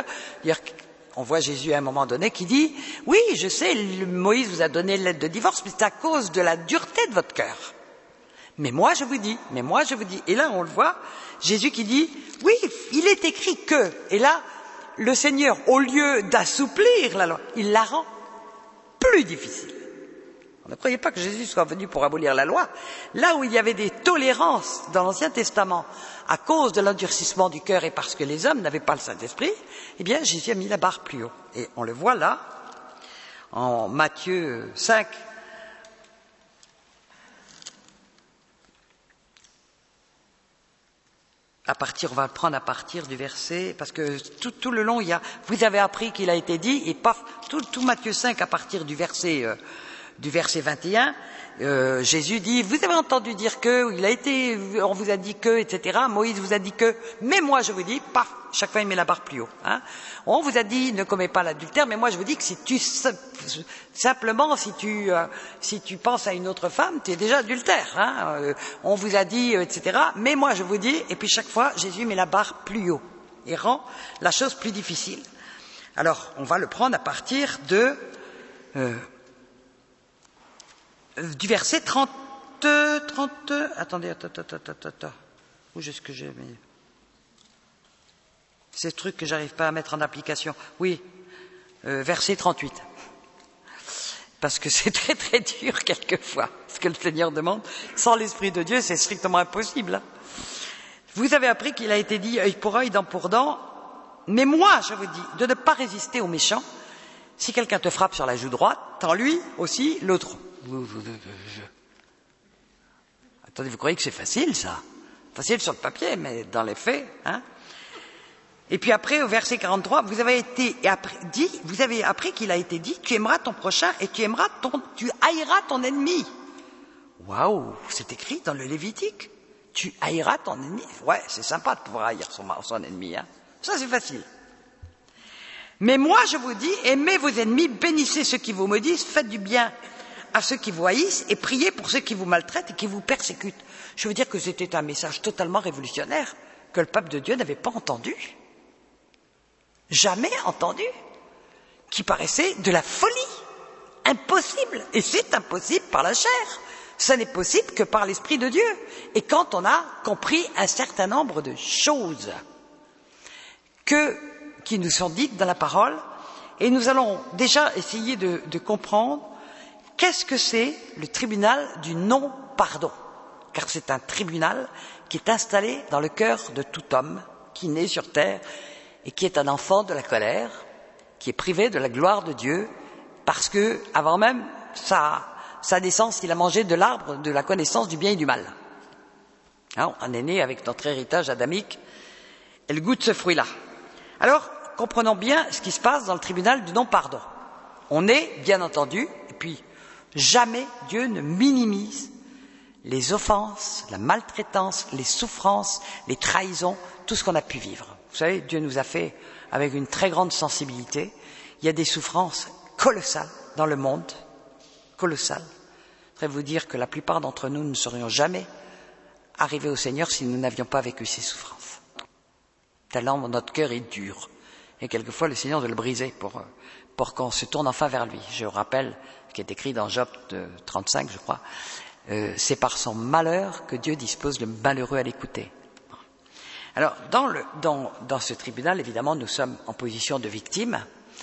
on voit Jésus à un moment donné qui dit « Oui, je sais, Moïse vous a donné l'aide de divorce, mais c'est à cause de la dureté de votre cœur. Mais moi je vous dis, mais moi je vous dis. » Et là on le voit, Jésus qui dit « Oui, il est écrit que… » Et là, le Seigneur, au lieu d'assouplir la loi, il la rend plus difficile. Ne croyez pas que Jésus soit venu pour abolir la loi. Là où il y avait des tolérances dans l'Ancien Testament, à cause de l'endurcissement du cœur et parce que les hommes n'avaient pas le Saint-Esprit, eh bien Jésus a mis la barre plus haut. Et on le voit là, en Matthieu cinq. À partir, on va le prendre à partir du verset, parce que tout, tout le long, il y a, vous avez appris qu'il a été dit, et paf, tout, tout Matthieu cinq à partir du verset, euh, du verset vingt et un, euh, Jésus dit, vous avez entendu dire que, il a été, on vous a dit que, et cetera. Moïse vous a dit que, mais moi je vous dis, paf, chaque fois il met la barre plus haut. Hein. On vous a dit, ne commets pas l'adultère, mais moi je vous dis que si tu, simplement, si tu, euh, si tu penses à une autre femme, tu es déjà adultère. Hein. Euh, on vous a dit, euh, et cetera. Mais moi je vous dis, et puis chaque fois Jésus met la barre plus haut et rend la chose plus difficile. Alors, on va le prendre à partir de, euh, du verset trente, trente, attendez, attends, attends, attends, attends, où est-ce que j'ai mis ces trucs que j'arrive pas à mettre en application. Oui, euh, verset trente-huit. Parce que c'est très très dur quelquefois, ce que le Seigneur demande. Sans l'Esprit de Dieu, c'est strictement impossible. Hein. Vous avez appris qu'il a été dit œil pour œil, dent pour dent, mais moi, je vous dis, de ne pas résister aux méchants. Si quelqu'un te frappe sur la joue droite, tends lui aussi l'autre. Attendez, vous croyez que c'est facile, ça? Facile sur le papier, mais dans les faits, hein? Et puis après, au verset quarante-trois, vous avez été dit, vous avez appris qu'il a été dit, tu aimeras ton prochain et tu aimeras ton, tu haïras ton ennemi. Waouh, c'est écrit dans le Lévitique. Tu haïras ton ennemi. Ouais, c'est sympa de pouvoir haïr son, son ennemi, hein. Ça, c'est facile. Mais moi, je vous dis, aimez vos ennemis, bénissez ceux qui vous maudissent, faites du bien à ceux qui vous haïssent et priez pour ceux qui vous maltraitent et qui vous persécutent. Je veux dire que c'était un message totalement révolutionnaire que le peuple de Dieu n'avait pas entendu. Jamais entendu, qui paraissait de la folie, impossible, et c'est impossible par la chair, ça n'est possible que par l'Esprit de Dieu, et quand on a compris un certain nombre de choses que, qui nous sont dites dans la parole, et nous allons déjà essayer de, de comprendre qu'est-ce que c'est le tribunal du non-pardon, car c'est un tribunal qui est installé dans le cœur de tout homme qui naît sur terre, et qui est un enfant de la colère, qui est privé de la gloire de Dieu, parce que, avant même sa, sa naissance, il a mangé de l'arbre de la connaissance du bien et du mal. Hein, on est né avec notre héritage adamique, elle goûte ce fruit-là. Alors, comprenons bien ce qui se passe dans le tribunal du non-pardon. On est, bien entendu, et puis jamais Dieu ne minimise les offenses, la maltraitance, les souffrances, les trahisons, tout ce qu'on a pu vivre. Vous savez, Dieu nous a fait avec une très grande sensibilité. Il y a des souffrances colossales dans le monde, colossales. Je voudrais vous dire que la plupart d'entre nous ne serions jamais arrivés au Seigneur si nous n'avions pas vécu ces souffrances. Tellement notre cœur est dur. Et quelquefois, le Seigneur doit le briser pour, pour qu'on se tourne enfin vers lui. Je rappelle ce qui est écrit dans Job trente-cinq, je crois. Euh, c'est par son malheur que Dieu dispose le malheureux à l'écouter. Alors, dans, le, dans, dans ce tribunal, évidemment, nous sommes en position de victime,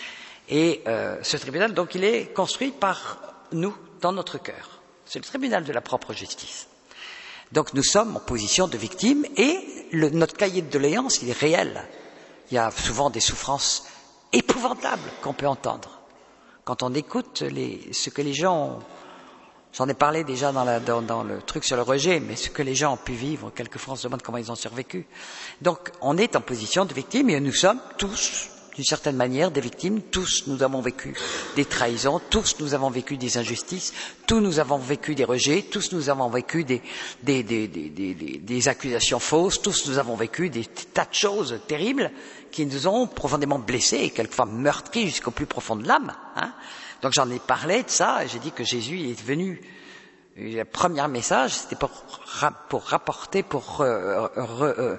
et euh, ce tribunal, donc, il est construit par nous, dans notre cœur. C'est le tribunal de la propre justice. Donc, nous sommes en position de victime, et le, notre cahier de doléances, il est réel. Il y a souvent des souffrances épouvantables qu'on peut entendre. Quand on écoute les, ce que les gens... J'en ai parlé déjà dans, la, dans, dans le truc sur le rejet, mais ce que les gens ont pu vivre, quelquefois on se demande comment ils ont survécu. Donc, on est en position de victime et nous sommes tous, d'une certaine manière, des victimes. Tous nous avons vécu des trahisons, tous nous avons vécu des injustices, tous nous avons vécu des rejets, tous nous avons vécu des, des, des, des, des, des, des accusations fausses, tous nous avons vécu des tas de choses terribles qui nous ont profondément blessés et quelquefois meurtris jusqu'au plus profond de l'âme, hein. Donc j'en ai parlé de ça, et j'ai dit que Jésus est venu, le premier message, c'était pour, pour rapporter, pour euh, re, euh,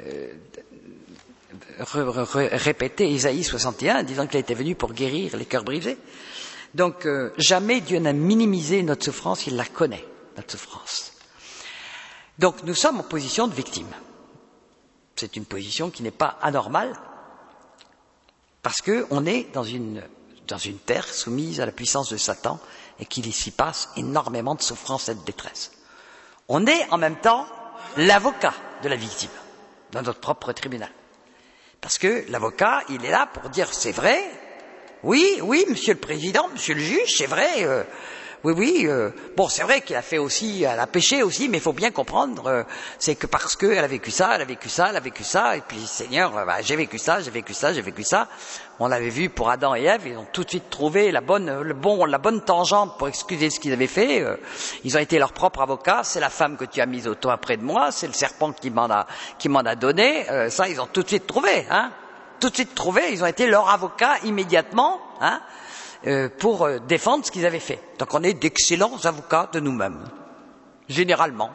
re, re, re, répéter Isaïe soixante et un, disant qu'il était venu pour guérir les cœurs brisés. Donc euh, jamais Dieu n'a minimisé notre souffrance, il la connaît, notre souffrance. Donc nous sommes en position de victime. C'est une position qui n'est pas anormale, parce qu'on est dans une... dans une terre soumise à la puissance de Satan et qu'il s'y passe énormément de souffrance et de détresse. On est en même temps l'avocat de la victime dans notre propre tribunal. Parce que l'avocat, il est là pour dire c'est vrai, oui, oui, monsieur le président, monsieur le juge, c'est vrai, euh, oui, oui, euh, bon, c'est vrai qu'elle a fait aussi, elle a péché aussi, mais il faut bien comprendre, euh, c'est que parce qu'elle a vécu ça, elle a vécu ça, elle a vécu ça, et puis Seigneur, bah, j'ai vécu ça, j'ai vécu ça, j'ai vécu ça. On l'avait vu pour Adam et Ève, ils ont tout de suite trouvé la bonne, le bon, la bonne tangente pour excuser ce qu'ils avaient fait. Euh, ils ont été leur propre avocat. C'est la femme que tu as mise au toit près de moi, c'est le serpent qui m'en a, qui m'en a donné. Euh, ça, ils ont tout de suite trouvé, hein. Tout de suite trouvé. Ils ont été leur avocat immédiatement, hein. Euh, pour euh, défendre ce qu'ils avaient fait. Donc on est d'excellents avocats de nous-mêmes, généralement.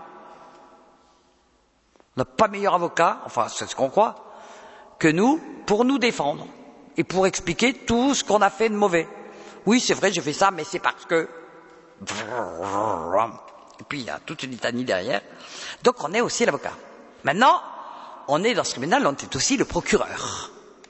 On n'a pas meilleur avocat, enfin c'est ce qu'on croit, que nous pour nous défendre et pour expliquer tout ce qu'on a fait de mauvais. Oui, c'est vrai, j'ai fait ça, mais c'est parce que... Et puis il y a toute une litanie derrière. Donc on est aussi l'avocat. Maintenant, on est dans ce tribunal, on est aussi le procureur.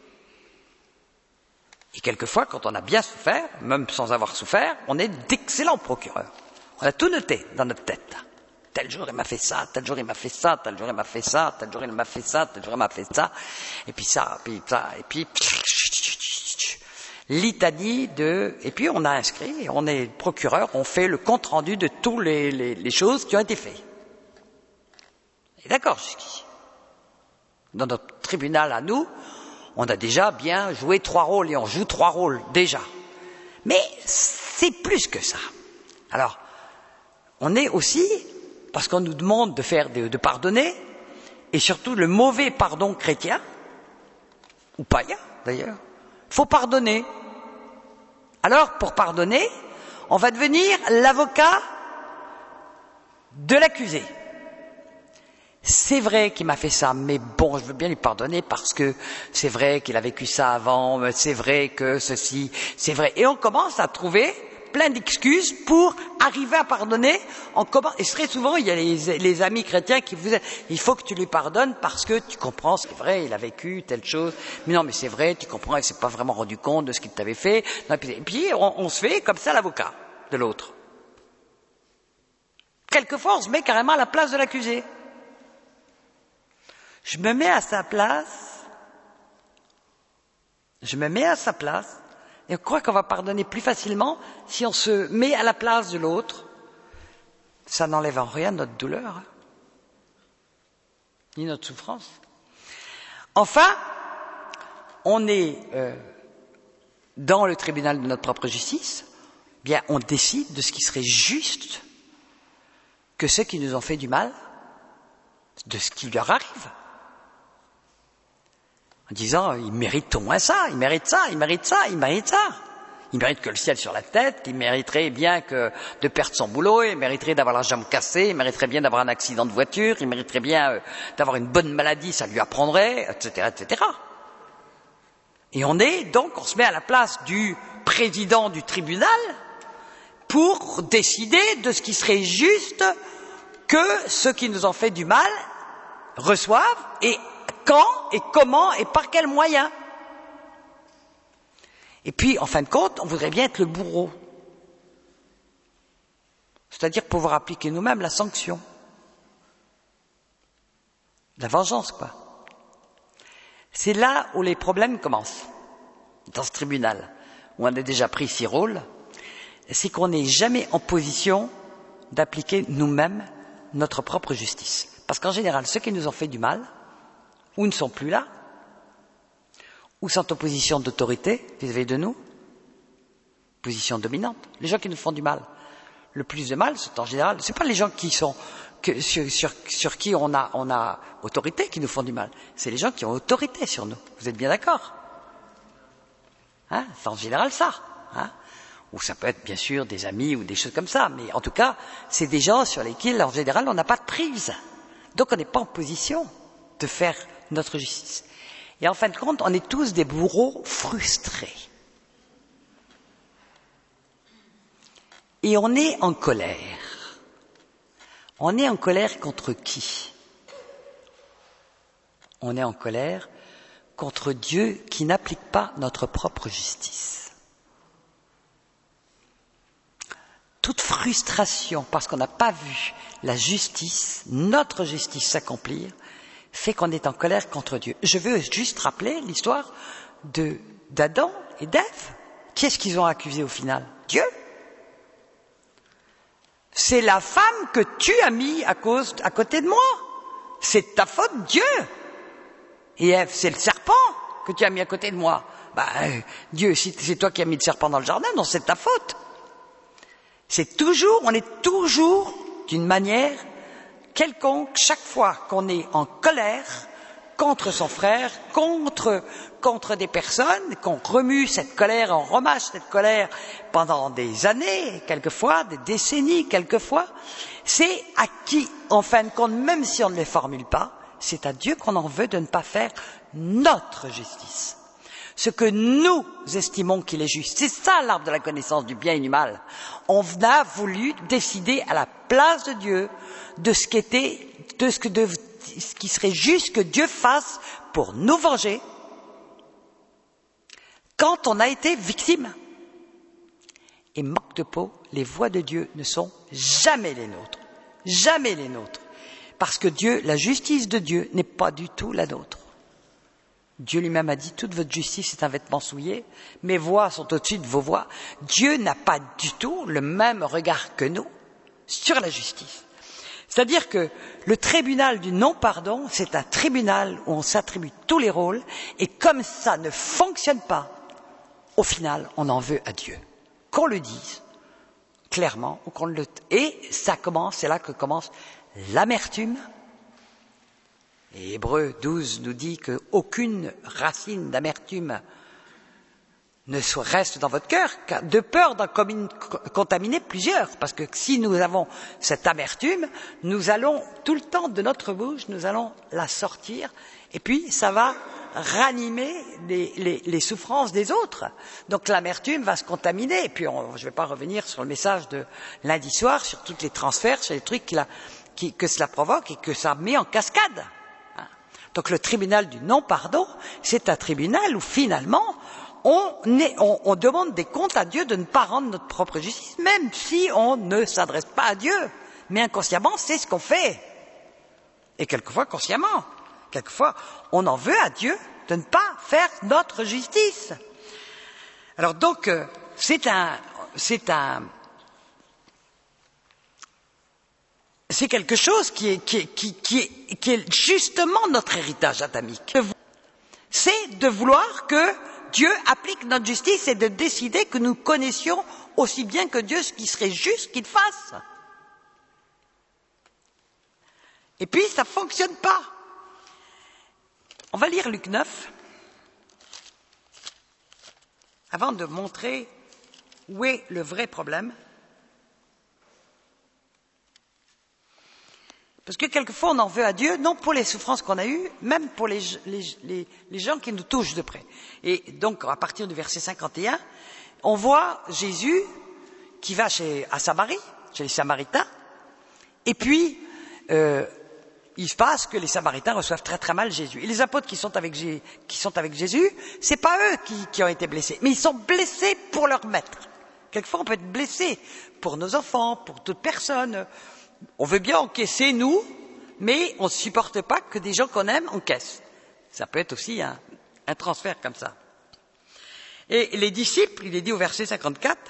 Et quelquefois, quand on a bien souffert, même sans avoir souffert, on est d'excellents procureurs. On a tout noté dans notre tête. Tel jour il m'a fait ça, tel jour il m'a fait ça, tel jour il m'a fait ça, tel jour il m'a fait ça, tel jour il m'a fait ça, et puis ça, puis ça, et puis litanie de... Et puis on a inscrit, on est procureur, on fait le compte rendu de toutes les, les, les choses qui ont été faites. On est d'accord jusqu'ici. Dans notre tribunal à nous, on a déjà bien joué trois rôles et on joue trois rôles déjà. Mais c'est plus que ça. Alors, on est aussi, parce qu'on nous demande de faire, de, de pardonner, et surtout le mauvais pardon chrétien, ou païen d'ailleurs, il faut pardonner. Alors, pour pardonner, on va devenir l'avocat de l'accusé. C'est vrai qu'il m'a fait ça, mais bon, je veux bien lui pardonner parce que c'est vrai qu'il a vécu ça avant, c'est vrai que ceci, c'est vrai. Et on commence à trouver plein d'excuses pour arriver à pardonner. On commence, et très souvent, il y a les, les amis chrétiens qui vous disent « il faut que tu lui pardonnes parce que tu comprends, c'est vrai, il a vécu telle chose. Mais non, mais c'est vrai, tu comprends, il s'est pas vraiment rendu compte de ce qu'il t'avait fait. » Et puis, on, on se fait comme ça l'avocat de l'autre. Quelquefois, on se met carrément à la place de l'accusé. Je me mets à sa place, je me mets à sa place, et on croit qu'on va pardonner plus facilement si on se met à la place de l'autre. Ça n'enlève en rien notre douleur, hein, ni notre souffrance. Enfin, on est euh, dans le tribunal de notre propre justice, bien on décide de ce qui serait juste que ceux qui nous ont fait du mal, de ce qui leur arrive. En disant, il mérite au moins ça, il mérite ça, il mérite ça, il mérite ça. Il mérite que le ciel sur la tête, il mériterait bien que de perdre son boulot, il mériterait d'avoir la jambe cassée, il mériterait bien d'avoir un accident de voiture, il mériterait bien euh, d'avoir une bonne maladie, ça lui apprendrait, et cetera, et cetera. Et on est donc, on se met à la place du président du tribunal pour décider de ce qui serait juste que ceux qui nous ont fait du mal reçoivent, et quand et comment et par quels moyens. Et puis, en fin de compte, on voudrait bien être le bourreau. C'est-à-dire pouvoir appliquer nous-mêmes la sanction. La vengeance, quoi. C'est là où les problèmes commencent. Dans ce tribunal, où on a déjà pris six rôles, c'est qu'on n'est jamais en position d'appliquer nous-mêmes notre propre justice. Parce qu'en général, ceux qui nous ont fait du mal, ou ne sont plus là, ou sont en position d'autorité vis-à-vis de nous, position dominante. Les gens qui nous font du mal, le plus de mal, c'est en général, c'est pas les gens qui sont que, sur, sur, sur qui on a, on a autorité qui nous font du mal, c'est les gens qui ont autorité sur nous. Vous êtes bien d'accord? Hein, c'est en général ça. Hein, ou ça peut être bien sûr des amis ou des choses comme ça, mais en tout cas, c'est des gens sur lesquels, en général, on n'a pas de prise. Donc on n'est pas en position de faire notre justice. Et en fin de compte, on est tous des bourreaux frustrés. Et on est en colère. On est en colère contre qui? On est en colère contre Dieu qui n'applique pas notre propre justice. Toute frustration parce qu'on n'a pas vu la justice, notre justice s'accomplir, fait qu'on est en colère contre Dieu. Je veux juste rappeler l'histoire de, d'Adam et d'Ève. Qui est-ce qu'ils ont accusé au final? Dieu. C'est la femme que tu as mis à cause, à côté de moi. C'est de ta faute, Dieu. Et Ève, c'est le serpent que tu as mis à côté de moi. Bah, euh, Dieu, si c'est toi qui as mis le serpent dans le jardin, non, c'est de ta faute. C'est toujours, on est toujours d'une manière quelconque, chaque fois qu'on est en colère contre son frère, contre, contre des personnes, qu'on remue cette colère, on remâche cette colère pendant des années, quelquefois, des décennies, quelquefois, c'est à qui, en fin de compte, même si on ne les formule pas, c'est à Dieu qu'on en veut de ne pas faire notre justice. Ce que nous estimons qu'il est juste. C'est ça l'arbre de la connaissance du bien et du mal. On a voulu décider à la place de Dieu de ce qui était, de ce que de, ce qui serait juste que Dieu fasse pour nous venger quand on a été victime. Et manque de peau, les voies de Dieu ne sont jamais les nôtres. Jamais les nôtres. Parce que Dieu, la justice de Dieu n'est pas du tout la nôtre. Dieu lui-même a dit, toute votre justice est un vêtement souillé, mes voies sont au-dessus de vos voies. Dieu n'a pas du tout le même regard que nous sur la justice. C'est-à-dire que le tribunal du non-pardon, c'est un tribunal où on s'attribue tous les rôles, et comme ça ne fonctionne pas, au final, on en veut à Dieu. Qu'on le dise clairement, ou qu'on le... et ça commence, c'est là que commence l'amertume. Et Hébreux douze nous dit qu'aucune racine d'amertume ne soit, reste dans votre cœur, de peur d'en contaminer plusieurs. Parce que si nous avons cette amertume, nous allons, tout le temps de notre bouche, nous allons la sortir, et puis ça va ranimer les, les, les souffrances des autres. Donc l'amertume va se contaminer. Et puis on, je ne vais pas revenir sur le message de lundi soir, sur tous les transferts, sur les trucs qui la, qui, que cela provoque et que ça met en cascade. Donc le tribunal du non-pardon, c'est un tribunal où finalement on, est, on, on demande des comptes à Dieu de ne pas rendre notre propre justice, même si on ne s'adresse pas à Dieu. Mais inconsciemment, c'est ce qu'on fait. Et quelquefois consciemment. Quelquefois, on en veut à Dieu de ne pas faire notre justice. Alors donc, c'est un, c'est un, c'est quelque chose qui est, qui est, qui, qui est, qui est justement notre héritage adamique. C'est de vouloir que Dieu applique notre justice et de décider que nous connaissions aussi bien que Dieu ce qui serait juste qu'il fasse. Et puis, ça ne fonctionne pas. On va lire Luc neuf, avant de montrer où est le vrai problème. Parce que quelquefois on en veut à Dieu, non pour les souffrances qu'on a eues, même pour les, les, les, les gens qui nous touchent de près. Et donc à partir du verset cinquante et un, on voit Jésus qui va chez, à Samarie, chez les Samaritains, et puis euh, il se passe que les Samaritains reçoivent très très mal Jésus. Et les apôtres qui sont avec, qui sont avec Jésus, c'est pas eux qui, qui ont été blessés, mais ils sont blessés pour leur maître. Quelquefois on peut être blessé pour nos enfants, pour toute personne. On veut bien encaisser, nous, mais on ne supporte pas que des gens qu'on aime encaissent. Ça peut être aussi un, un transfert comme ça. Et les disciples, il est dit au verset cinquante-quatre,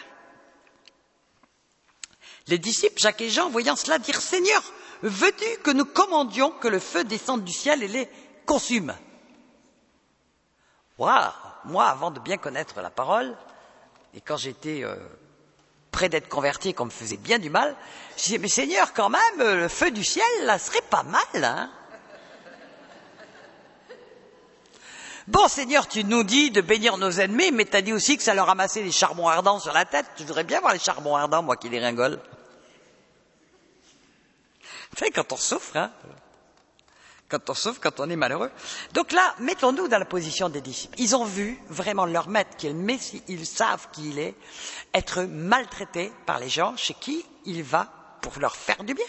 les disciples, Jacques et Jean, voyant cela, dirent « Seigneur, veux-tu que nous commandions que le feu descende du ciel et les consume ?» Waouh ! Moi, avant de bien connaître la parole, et quand j'étais euh, près d'être converti et qu'on me faisait bien du mal, je disais « Mais Seigneur, quand même, le feu du ciel, là, serait pas mal, hein ?» Bon, Seigneur, tu nous dis de bénir nos ennemis, mais tu as dit aussi que ça leur ramassait des charbons ardents sur la tête. Je voudrais bien voir les charbons ardents, moi qui les ringole. Tu sais, quand on souffre, hein, quand on souffre, quand on est malheureux. Donc là, mettons-nous dans la position des disciples. Ils ont vu vraiment leur maître, qui est le Messie, ils savent qui il est, être maltraité par les gens chez qui il va pour leur faire du bien.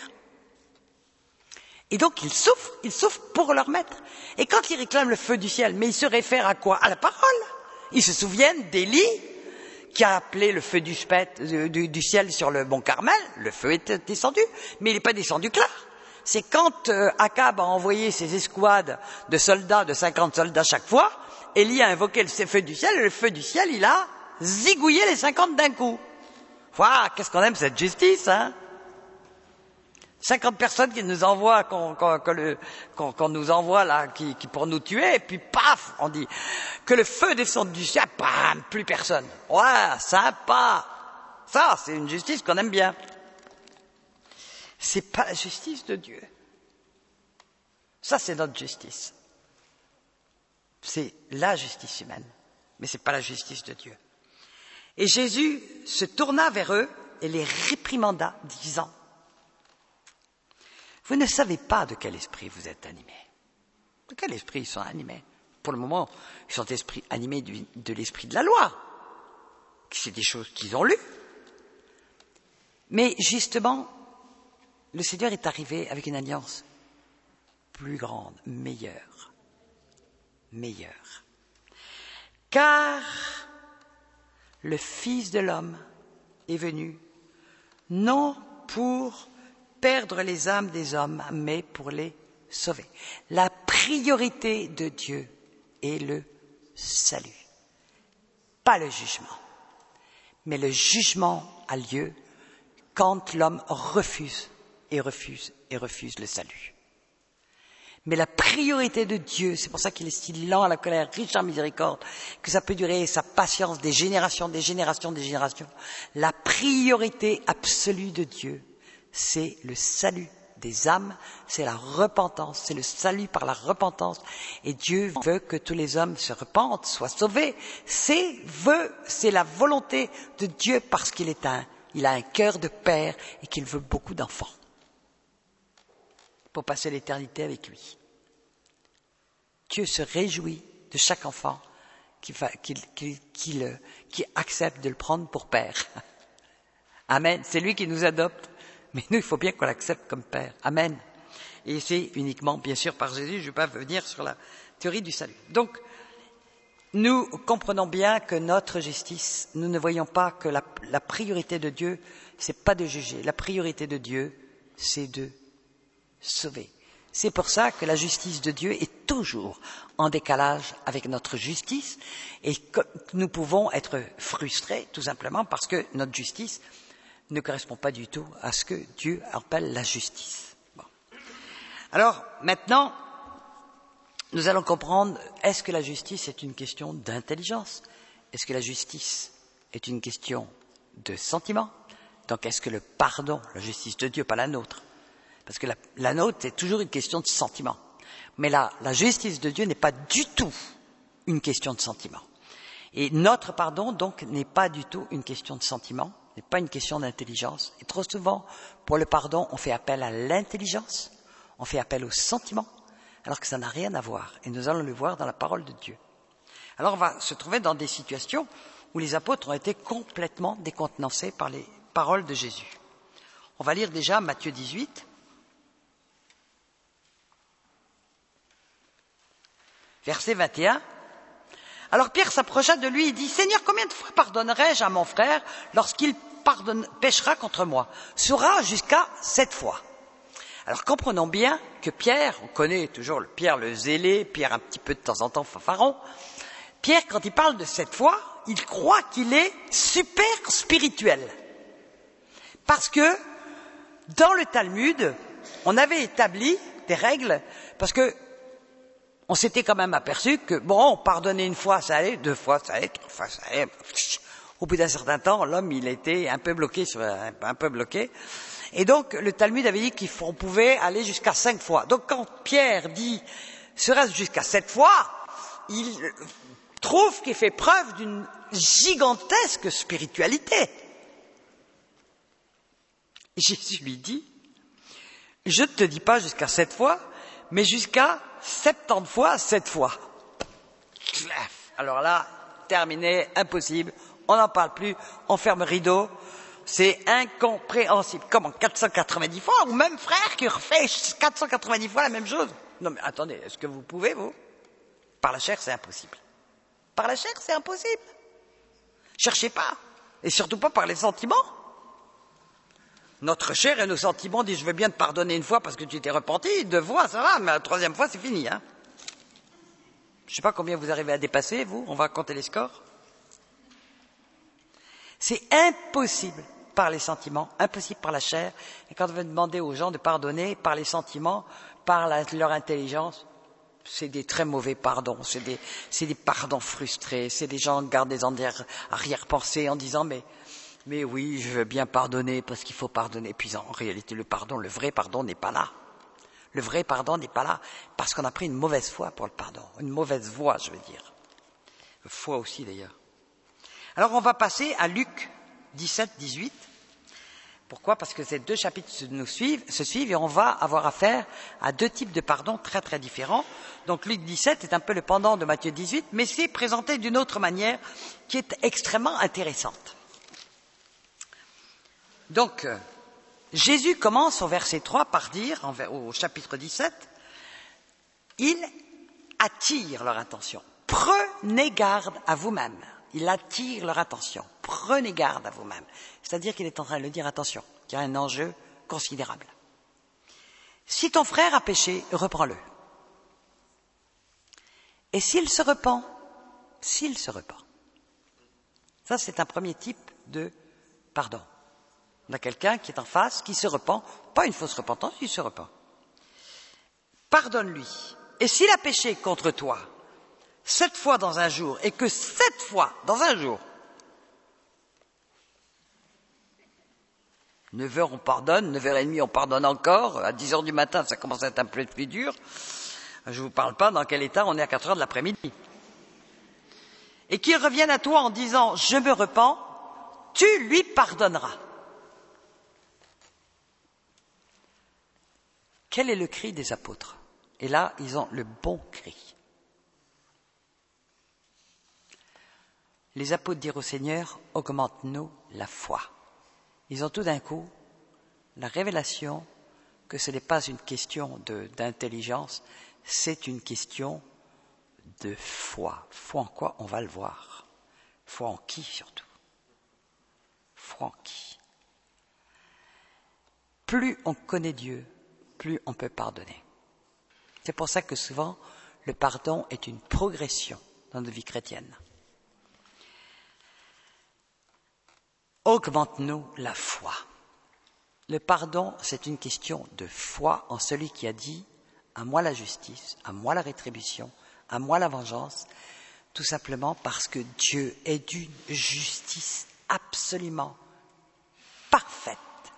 Et donc ils souffrent, ils souffrent pour leur maître. Et quand ils réclament le feu du ciel, mais ils se réfèrent à quoi? À la parole. Ils se souviennent d'Élie, qui a appelé le feu du, spect, du, du ciel sur le mont Carmel. Le feu est descendu, mais il n'est pas descendu que là. C'est quand euh, Akab a envoyé ses escouades de soldats, de cinquante soldats chaque fois, Élie a invoqué le feu du ciel, et le feu du ciel, il a zigouillé les cinquante d'un coup. Waouh, qu'est-ce qu'on aime cette justice, hein? cinquante personnes qui nous envoient, qu'on, qu'on, qu'on, le, qu'on, qu'on nous envoie là, qui, qui pour nous tuer, et puis paf, on dit que le feu descende du ciel, bam, plus personne. Ouais, sympa. Ça, c'est une justice qu'on aime bien. C'est pas la justice de Dieu. Ça, c'est notre justice. C'est la justice humaine, mais c'est pas la justice de Dieu. Et Jésus se tourna vers eux et les réprimanda, disant: vous ne savez pas de quel esprit vous êtes animés. De quel esprit ils sont animés? Pour le moment, ils sont esprit, animés du, de l'esprit de la loi. C'est des choses qu'ils ont lues. Mais justement, le Seigneur est arrivé avec une alliance plus grande, meilleure. Meilleure. Car le Fils de l'homme est venu, non pour perdre les âmes des hommes, mais pour les sauver. La priorité de Dieu est le salut, pas le jugement. Mais le jugement a lieu quand l'homme refuse et refuse, et refuse le salut. Mais la priorité de Dieu, c'est pour ça qu'il est si lent à la colère, riche en miséricorde, que ça peut durer sa patience des générations, des générations, des générations. La priorité absolue de Dieu, c'est le salut des âmes, c'est la repentance, c'est le salut par la repentance. Et Dieu veut que tous les hommes se repentent, soient sauvés. C'est veut, c'est la volonté de Dieu parce qu'il est un, il a un cœur de père et qu'il veut beaucoup d'enfants pour passer l'éternité avec lui. Dieu se réjouit de chaque enfant qui, va, qui, qui, qui, le, qui accepte de le prendre pour père. Amen. C'est lui qui nous adopte. Mais nous, il faut bien qu'on l'accepte comme père. Amen. Et c'est uniquement, bien sûr, par Jésus. Je ne vais pas venir sur la théorie du salut. Donc, nous comprenons bien que notre justice, nous ne voyons pas que la, la priorité de Dieu, c'est pas de juger. La priorité de Dieu, c'est de sauver. C'est pour ça que la justice de Dieu est toujours en décalage avec notre justice et que nous pouvons être frustrés tout simplement parce que notre justice ne correspond pas du tout à ce que Dieu appelle la justice. Bon. Alors, maintenant, nous allons comprendre, est-ce que la justice est une question d'intelligence? Est-ce que la justice est une question de sentiment? Donc, est-ce que le pardon, la justice de Dieu, pas la nôtre, parce que la, la nôtre, c'est toujours une question de sentiment. Mais la, la justice de Dieu n'est pas du tout une question de sentiment. Et notre pardon, donc, n'est pas du tout une question de sentiment, n'est pas une question d'intelligence. Et trop souvent, pour le pardon, on fait appel à l'intelligence, on fait appel au sentiment, alors que ça n'a rien à voir. Et nous allons le voir dans la parole de Dieu. Alors, on va se trouver dans des situations où les apôtres ont été complètement décontenancés par les paroles de Jésus. On va lire déjà Matthieu dix-huit. Verset vingt et un. Alors Pierre s'approcha de lui et dit, « Seigneur, combien de fois pardonnerai-je à mon frère lorsqu'il pardonne, péchera contre moi? Sera jusqu'à sept fois. » Alors comprenons bien que Pierre, on connaît toujours le Pierre le zélé, Pierre un petit peu de temps en temps fanfaron. Pierre, quand il parle de sept fois, il croit qu'il est super spirituel. Parce que dans le Talmud, on avait établi des règles, parce que on s'était quand même aperçu que, bon, pardonner une fois, ça allait, deux fois, ça allait, trois fois, ça allait. Au bout d'un certain temps, l'homme, il était un peu bloqué, sur, un, un peu bloqué. Et donc, le Talmud avait dit qu'on pouvait aller jusqu'à cinq fois. Donc, quand Pierre dit, serait-ce jusqu'à sept fois, il trouve qu'il fait preuve d'une gigantesque spiritualité. Jésus lui dit, je ne te dis pas jusqu'à sept fois, mais jusqu'à septante fois, sept fois. Alors là, terminé, impossible, on n'en parle plus, on ferme le rideau, c'est incompréhensible. Comment, quatre cent quatre-vingt-dix fois, ou même frère qui refait quatre cent quatre-vingt-dix fois la même chose? Non mais attendez, est-ce que vous pouvez, vous? Par la chair, c'est impossible. Par la chair, c'est impossible. Cherchez pas, et surtout pas par les sentiments. Notre chair et nos sentiments disent, je veux bien te pardonner une fois parce que tu t'es repenti, deux fois, ça va, mais la troisième fois, c'est fini. Hein. Je ne sais pas combien vous arrivez à dépasser, vous, on va compter les scores. C'est impossible par les sentiments, impossible par la chair. Et quand on veut demander aux gens de pardonner par les sentiments, par la, leur intelligence, c'est des très mauvais pardons, c'est des, c'est des pardons frustrés, c'est des gens qui gardent des arrière-pensées en disant, mais... Mais oui, je veux bien pardonner parce qu'il faut pardonner. Puis en réalité, le pardon, le vrai pardon n'est pas là. Le vrai pardon n'est pas là parce qu'on a pris une mauvaise foi pour le pardon. Une mauvaise voie, je veux dire. Foi aussi, d'ailleurs. Alors, on va passer à Luc dix-sept, dix-huit. Pourquoi? Parce que ces deux chapitres nous suivent, se suivent et on va avoir affaire à deux types de pardon très très différents. Donc Luc dix-sept est un peu le pendant de Matthieu dix-huit, mais c'est présenté d'une autre manière qui est extrêmement intéressante. Donc, euh, Jésus commence au verset trois par dire, en, au chapitre dix-sept, il attire leur attention. Prenez garde à vous-même. Il attire leur attention. Prenez garde à vous-même. C'est-à-dire qu'il est en train de le dire, attention, qu'il y a un enjeu considérable. Si ton frère a péché, reprends-le. Et s'il se repent, s'il se repent. Ça, c'est un premier type de pardon. On a quelqu'un qui est en face, qui se repent, pas une fausse repentance, il se repent. Pardonne-lui. Et s'il a péché contre toi sept fois dans un jour, et que sept fois dans un jour, neuf heures on pardonne, neuf heures trente on pardonne encore, à dix heures du matin ça commence à être un peu plus dur, je ne vous parle pas dans quel état on est à quatre heures de l'après-midi. Et qu'il revienne à toi en disant « je me repens », tu lui pardonneras. Quel est le cri des apôtres? Et là, ils ont le bon cri. Les apôtres dirent au Seigneur, augmente-nous la foi. Ils ont tout d'un coup la révélation que ce n'est pas une question de, d'intelligence, c'est une question de foi. Foi en quoi? On va le voir. Foi en qui surtout? Foi en qui? Plus on connaît Dieu, plus on peut pardonner. C'est pour ça que souvent, le pardon est une progression dans notre vie chrétienne. Augmente-nous la foi. Le pardon, c'est une question de foi en celui qui a dit « à moi la justice, à moi la rétribution, à moi la vengeance », tout simplement parce que Dieu est d'une justice absolument parfaite.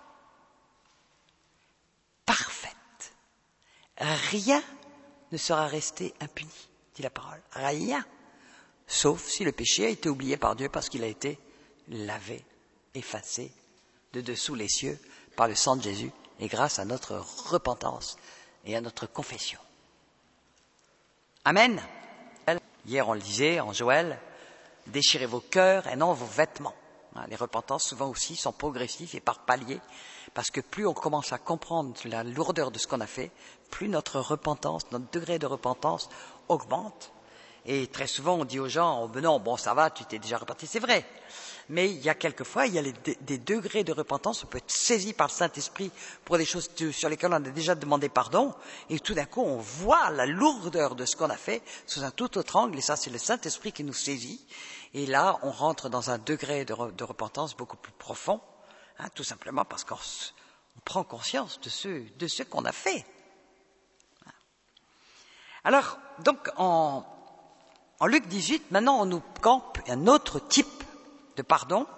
Parfaite. Rien ne sera resté impuni, dit la parole. Rien. Sauf si le péché a été oublié par Dieu parce qu'il a été lavé, effacé de dessous les cieux par le sang de Jésus et grâce à notre repentance et à notre confession. Amen. Hier on le disait en Joël, déchirez vos cœurs et non vos vêtements. Les repentances souvent aussi sont progressives et par paliers, parce que plus on commence à comprendre la lourdeur de ce qu'on a fait, plus notre repentance, notre degré de repentance augmente. Et très souvent on dit aux gens, oh ben non, bon ça va, tu t'es déjà repenti, c'est vrai. Mais il y a quelquefois, il y a les, des degrés de repentance, on peut être saisi par le Saint-Esprit pour des choses sur lesquelles on a déjà demandé pardon, et tout d'un coup on voit la lourdeur de ce qu'on a fait sous un tout autre angle, et ça c'est le Saint-Esprit qui nous saisit. Et là, on rentre dans un degré de, re, de repentance beaucoup plus profond, hein, tout simplement parce qu'on on prend conscience de ce, de ce qu'on a fait. Alors, donc, en, en Luc dix-huit, maintenant, on nous campe un autre type de pardon.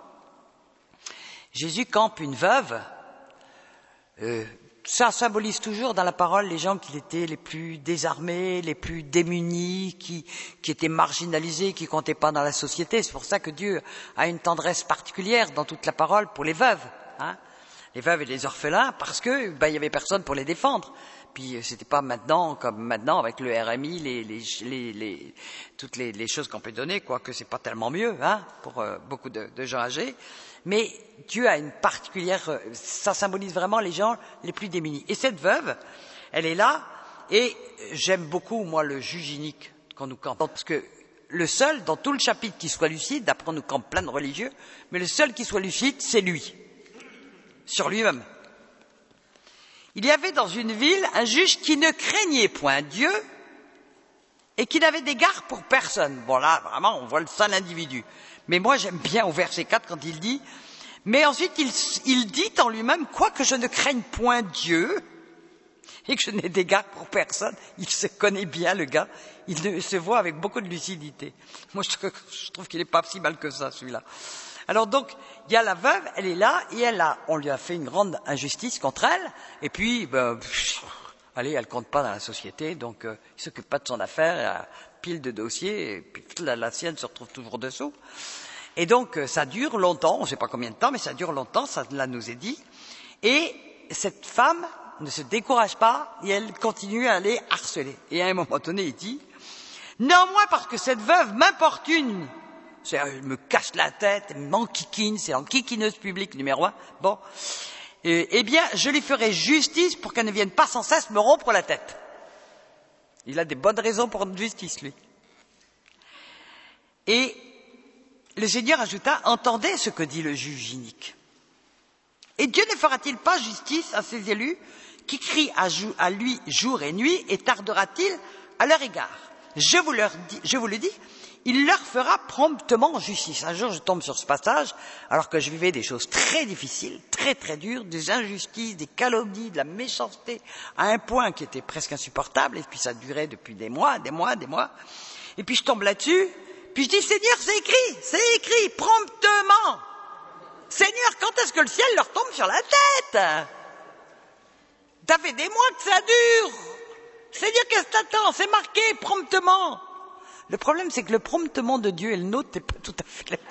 Jésus campe une veuve. Euh, ça symbolise toujours dans la parole les gens qui étaient les plus désarmés, les plus démunis, qui, qui étaient marginalisés, qui comptaient pas dans la société. C'est pour ça que Dieu a une tendresse particulière dans toute la parole pour les veuves, hein, les veuves et les orphelins, parce que ben, il y avait personne pour les défendre. Puis c'était pas maintenant comme maintenant avec le R M I, les, les, les, les, toutes les, les choses qu'on peut donner, quoique c'est pas tellement mieux, hein, pour euh, beaucoup de, de gens âgés. Mais Dieu a une particulière, ça symbolise vraiment les gens les plus démunis. Et cette veuve, elle est là, et j'aime beaucoup, moi, le juge inique qu'on nous campe. Parce que le seul, dans tout le chapitre, qui soit lucide, d'après on nous campe plein de religieux, mais le seul qui soit lucide, c'est lui. Sur lui-même. Il y avait dans une ville un juge qui ne craignait point Dieu et qui n'avait d'égard pour personne. Bon là, vraiment, on voit le sale individu. Mais moi, j'aime bien au verset quatre quand il dit « Mais ensuite, il, il dit en lui-même, quoique je ne craigne point Dieu et que je n'ai d'égard pour personne. » Il se connaît bien, le gars. Il se voit avec beaucoup de lucidité. Moi, je, je trouve qu'il n'est pas si mal que ça, celui-là. Alors donc, il y a la veuve, elle est là, et elle a, on lui a fait une grande injustice contre elle, et puis, ben, pff, allez, elle compte pas dans la société, donc euh, il s'occupe pas de son affaire, elle a pile de dossiers, et puis la, la sienne se retrouve toujours dessous. Et donc, euh, ça dure longtemps, on ne sait pas combien de temps, mais ça dure longtemps, ça là, nous est dit, et cette femme ne se décourage pas, et elle continue à les harceler. Et à un moment donné, il dit, néanmoins, parce que cette veuve m'importune, elle me cache la tête, elle m'enquiquine, c'est l'enquiquineuse publique numéro un. Bon, eh bien, je lui ferai justice pour qu'elle ne vienne pas sans cesse me rompre la tête. Il a des bonnes raisons pour rendre justice, lui. Et le Seigneur ajouta, entendez ce que dit le juge inique. Et Dieu ne fera-t-il pas justice à ses élus qui crient à, jou- à lui jour et nuit, et tardera-t-il à leur égard? Je vous, leur dis, je vous le dis, il leur fera promptement justice. Un jour, je tombe sur ce passage, alors que je vivais des choses très difficiles, très très dures, des injustices, des calomnies, de la méchanceté, à un point qui était presque insupportable, et puis ça durait depuis des mois, des mois, des mois. Et puis je tombe là-dessus, puis je dis, Seigneur, c'est écrit, c'est écrit, promptement. Seigneur, quand est-ce que le ciel leur tombe sur la tête? Ça fait des mois que ça dure. Seigneur, qu'est-ce que t'attends? C'est marqué promptement. Le problème, c'est que le promptement de Dieu et le nôtre n'est pas tout à fait le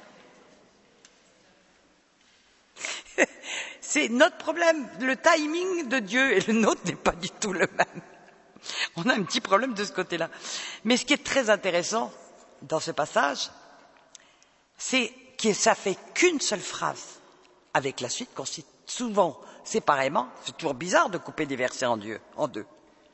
même. C'est notre problème. Le timing de Dieu et le nôtre n'est pas du tout le même. On a un petit problème de ce côté-là. Mais ce qui est très intéressant dans ce passage, c'est que ça fait qu'une seule phrase avec la suite qu'on cite souvent séparément. C'est toujours bizarre de couper des versets en, Dieu, en deux.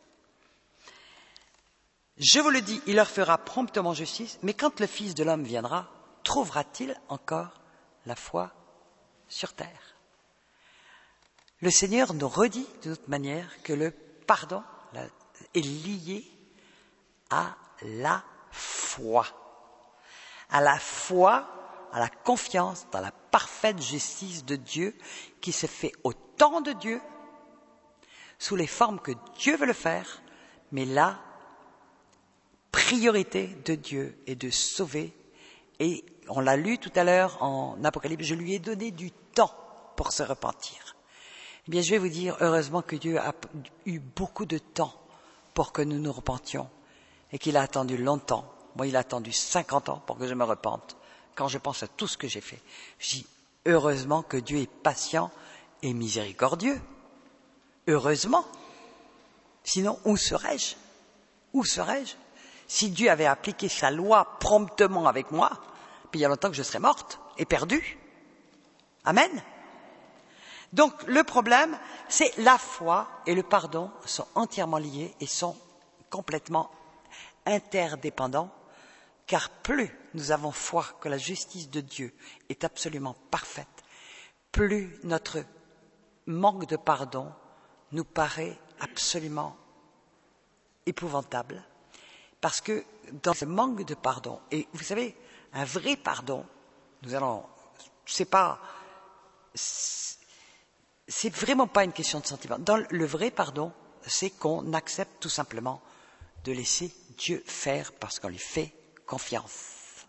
Je vous le dis, il leur fera promptement justice, mais quand le Fils de l'homme viendra, trouvera-t-il encore la foi sur terre? Le Seigneur nous redit de toute manière que le pardon est lié à la foi. À la foi, à la confiance dans la parfaite justice de Dieu qui se fait au temps de Dieu, sous les formes que Dieu veut le faire, mais là, priorité de Dieu est de sauver, et on l'a lu tout à l'heure en Apocalypse, je lui ai donné du temps pour se repentir. Eh bien, je vais vous dire, heureusement que Dieu a eu beaucoup de temps pour que nous nous repentions, et qu'il a attendu longtemps. Moi, il a attendu cinquante ans pour que je me repente. Quand je pense à tout ce que j'ai fait, je dis, heureusement que Dieu est patient et miséricordieux. Heureusement. Sinon, où serais-je? Où serais-je? Si Dieu avait appliqué sa loi promptement avec moi, puis il y a longtemps que je serais morte et perdue. Amen. Donc le problème, c'est la foi et le pardon sont entièrement liés et sont complètement interdépendants, car plus nous avons foi que la justice de Dieu est absolument parfaite, plus notre manque de pardon nous paraît absolument épouvantable. Parce que dans ce manque de pardon, et vous savez, un vrai pardon, nous allons, c'est pas, c'est vraiment pas une question de sentiment. Dans le vrai pardon, c'est qu'on accepte tout simplement de laisser Dieu faire parce qu'on lui fait confiance.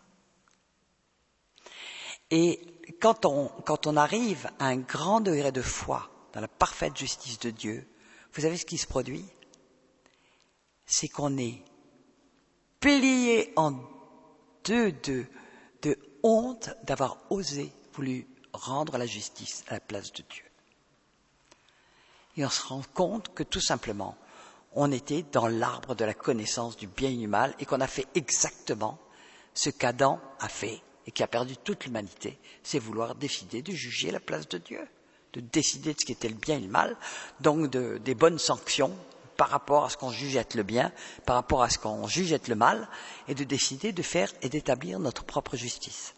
Et quand on, quand on arrive à un grand degré de foi dans la parfaite justice de Dieu, vous savez ce qui se produit? C'est qu'on est plié en deux de, de honte d'avoir osé voulu rendre la justice à la place de Dieu. Et on se rend compte que tout simplement, on était dans l'arbre de la connaissance du bien et du mal et qu'on a fait exactement ce qu'Adam a fait et qui a perdu toute l'humanité, c'est vouloir décider de juger à la place de Dieu, de décider de ce qui était le bien et le mal, donc de, des bonnes sanctions par rapport à ce qu'on juge être le bien, par rapport à ce qu'on juge être le mal, et de décider de faire et d'établir notre propre justice.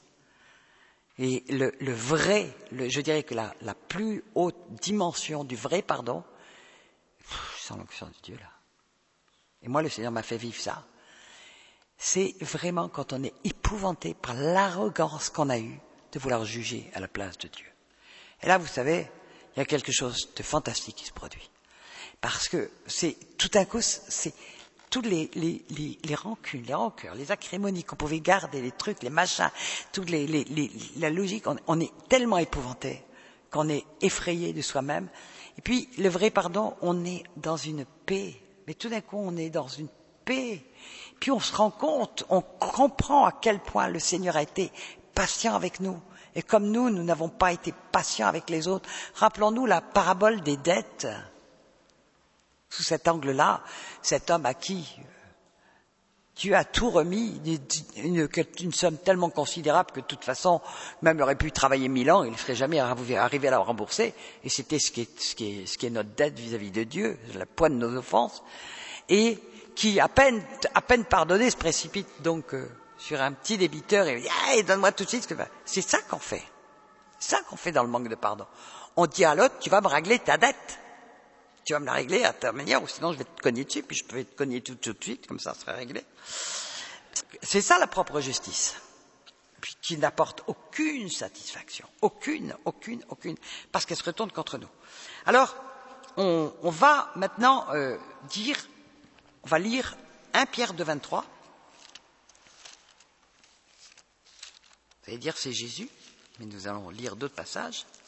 Et le, le vrai, le, je dirais que la, la plus haute dimension du vrai pardon, pff, je sens l'onction de Dieu là. Et moi, le Seigneur m'a fait vivre ça. C'est vraiment quand on est épouvanté par l'arrogance qu'on a eue de vouloir juger à la place de Dieu. Et là, vous savez, il y a quelque chose de fantastique qui se produit. Parce que c'est tout d'un coup, c'est toutes les, les, les, les rancunes, les rancœurs, les acrimonies qu'on pouvait garder, les trucs, les machins, toute les, les, les, la logique, on, on est tellement épouvanté qu'on est effrayé de soi-même. Et puis, le vrai pardon, on est dans une paix. Mais tout d'un coup, on est dans une paix. Puis on se rend compte, on comprend à quel point le Seigneur a été patient avec nous. Et comme nous, nous n'avons pas été patients avec les autres. Rappelons-nous la parabole des dettes. Sous cet angle-là, cet homme à qui Dieu a tout remis, une, une, une somme tellement considérable que de toute façon, même il aurait pu travailler mille ans, il ne serait jamais arrivé à la rembourser. Et c'était ce qui est, ce qui est, ce qui est notre dette vis-à-vis de Dieu, la poids de nos offenses. Et qui, à peine, à peine pardonné, se précipite donc euh, sur un petit débiteur et dit hey, « donne-moi tout de suite ce que va. » C'est ça qu'on fait. C'est ça qu'on fait dans le manque de pardon. On dit à l'autre « tu vas me régler ta dette. Tu vas me la régler à ta manière ou sinon je vais te cogner dessus, puis je vais te cogner tout, tout de suite, comme ça, ça serait réglé. » C'est ça la propre justice, qui n'apporte aucune satisfaction, aucune, aucune, aucune, parce qu'elle se retourne contre nous. Alors, on, on va maintenant euh, dire, on va lire un Pierre deux vingt-trois. Vous allez dire c'est Jésus, mais nous allons lire d'autres passages.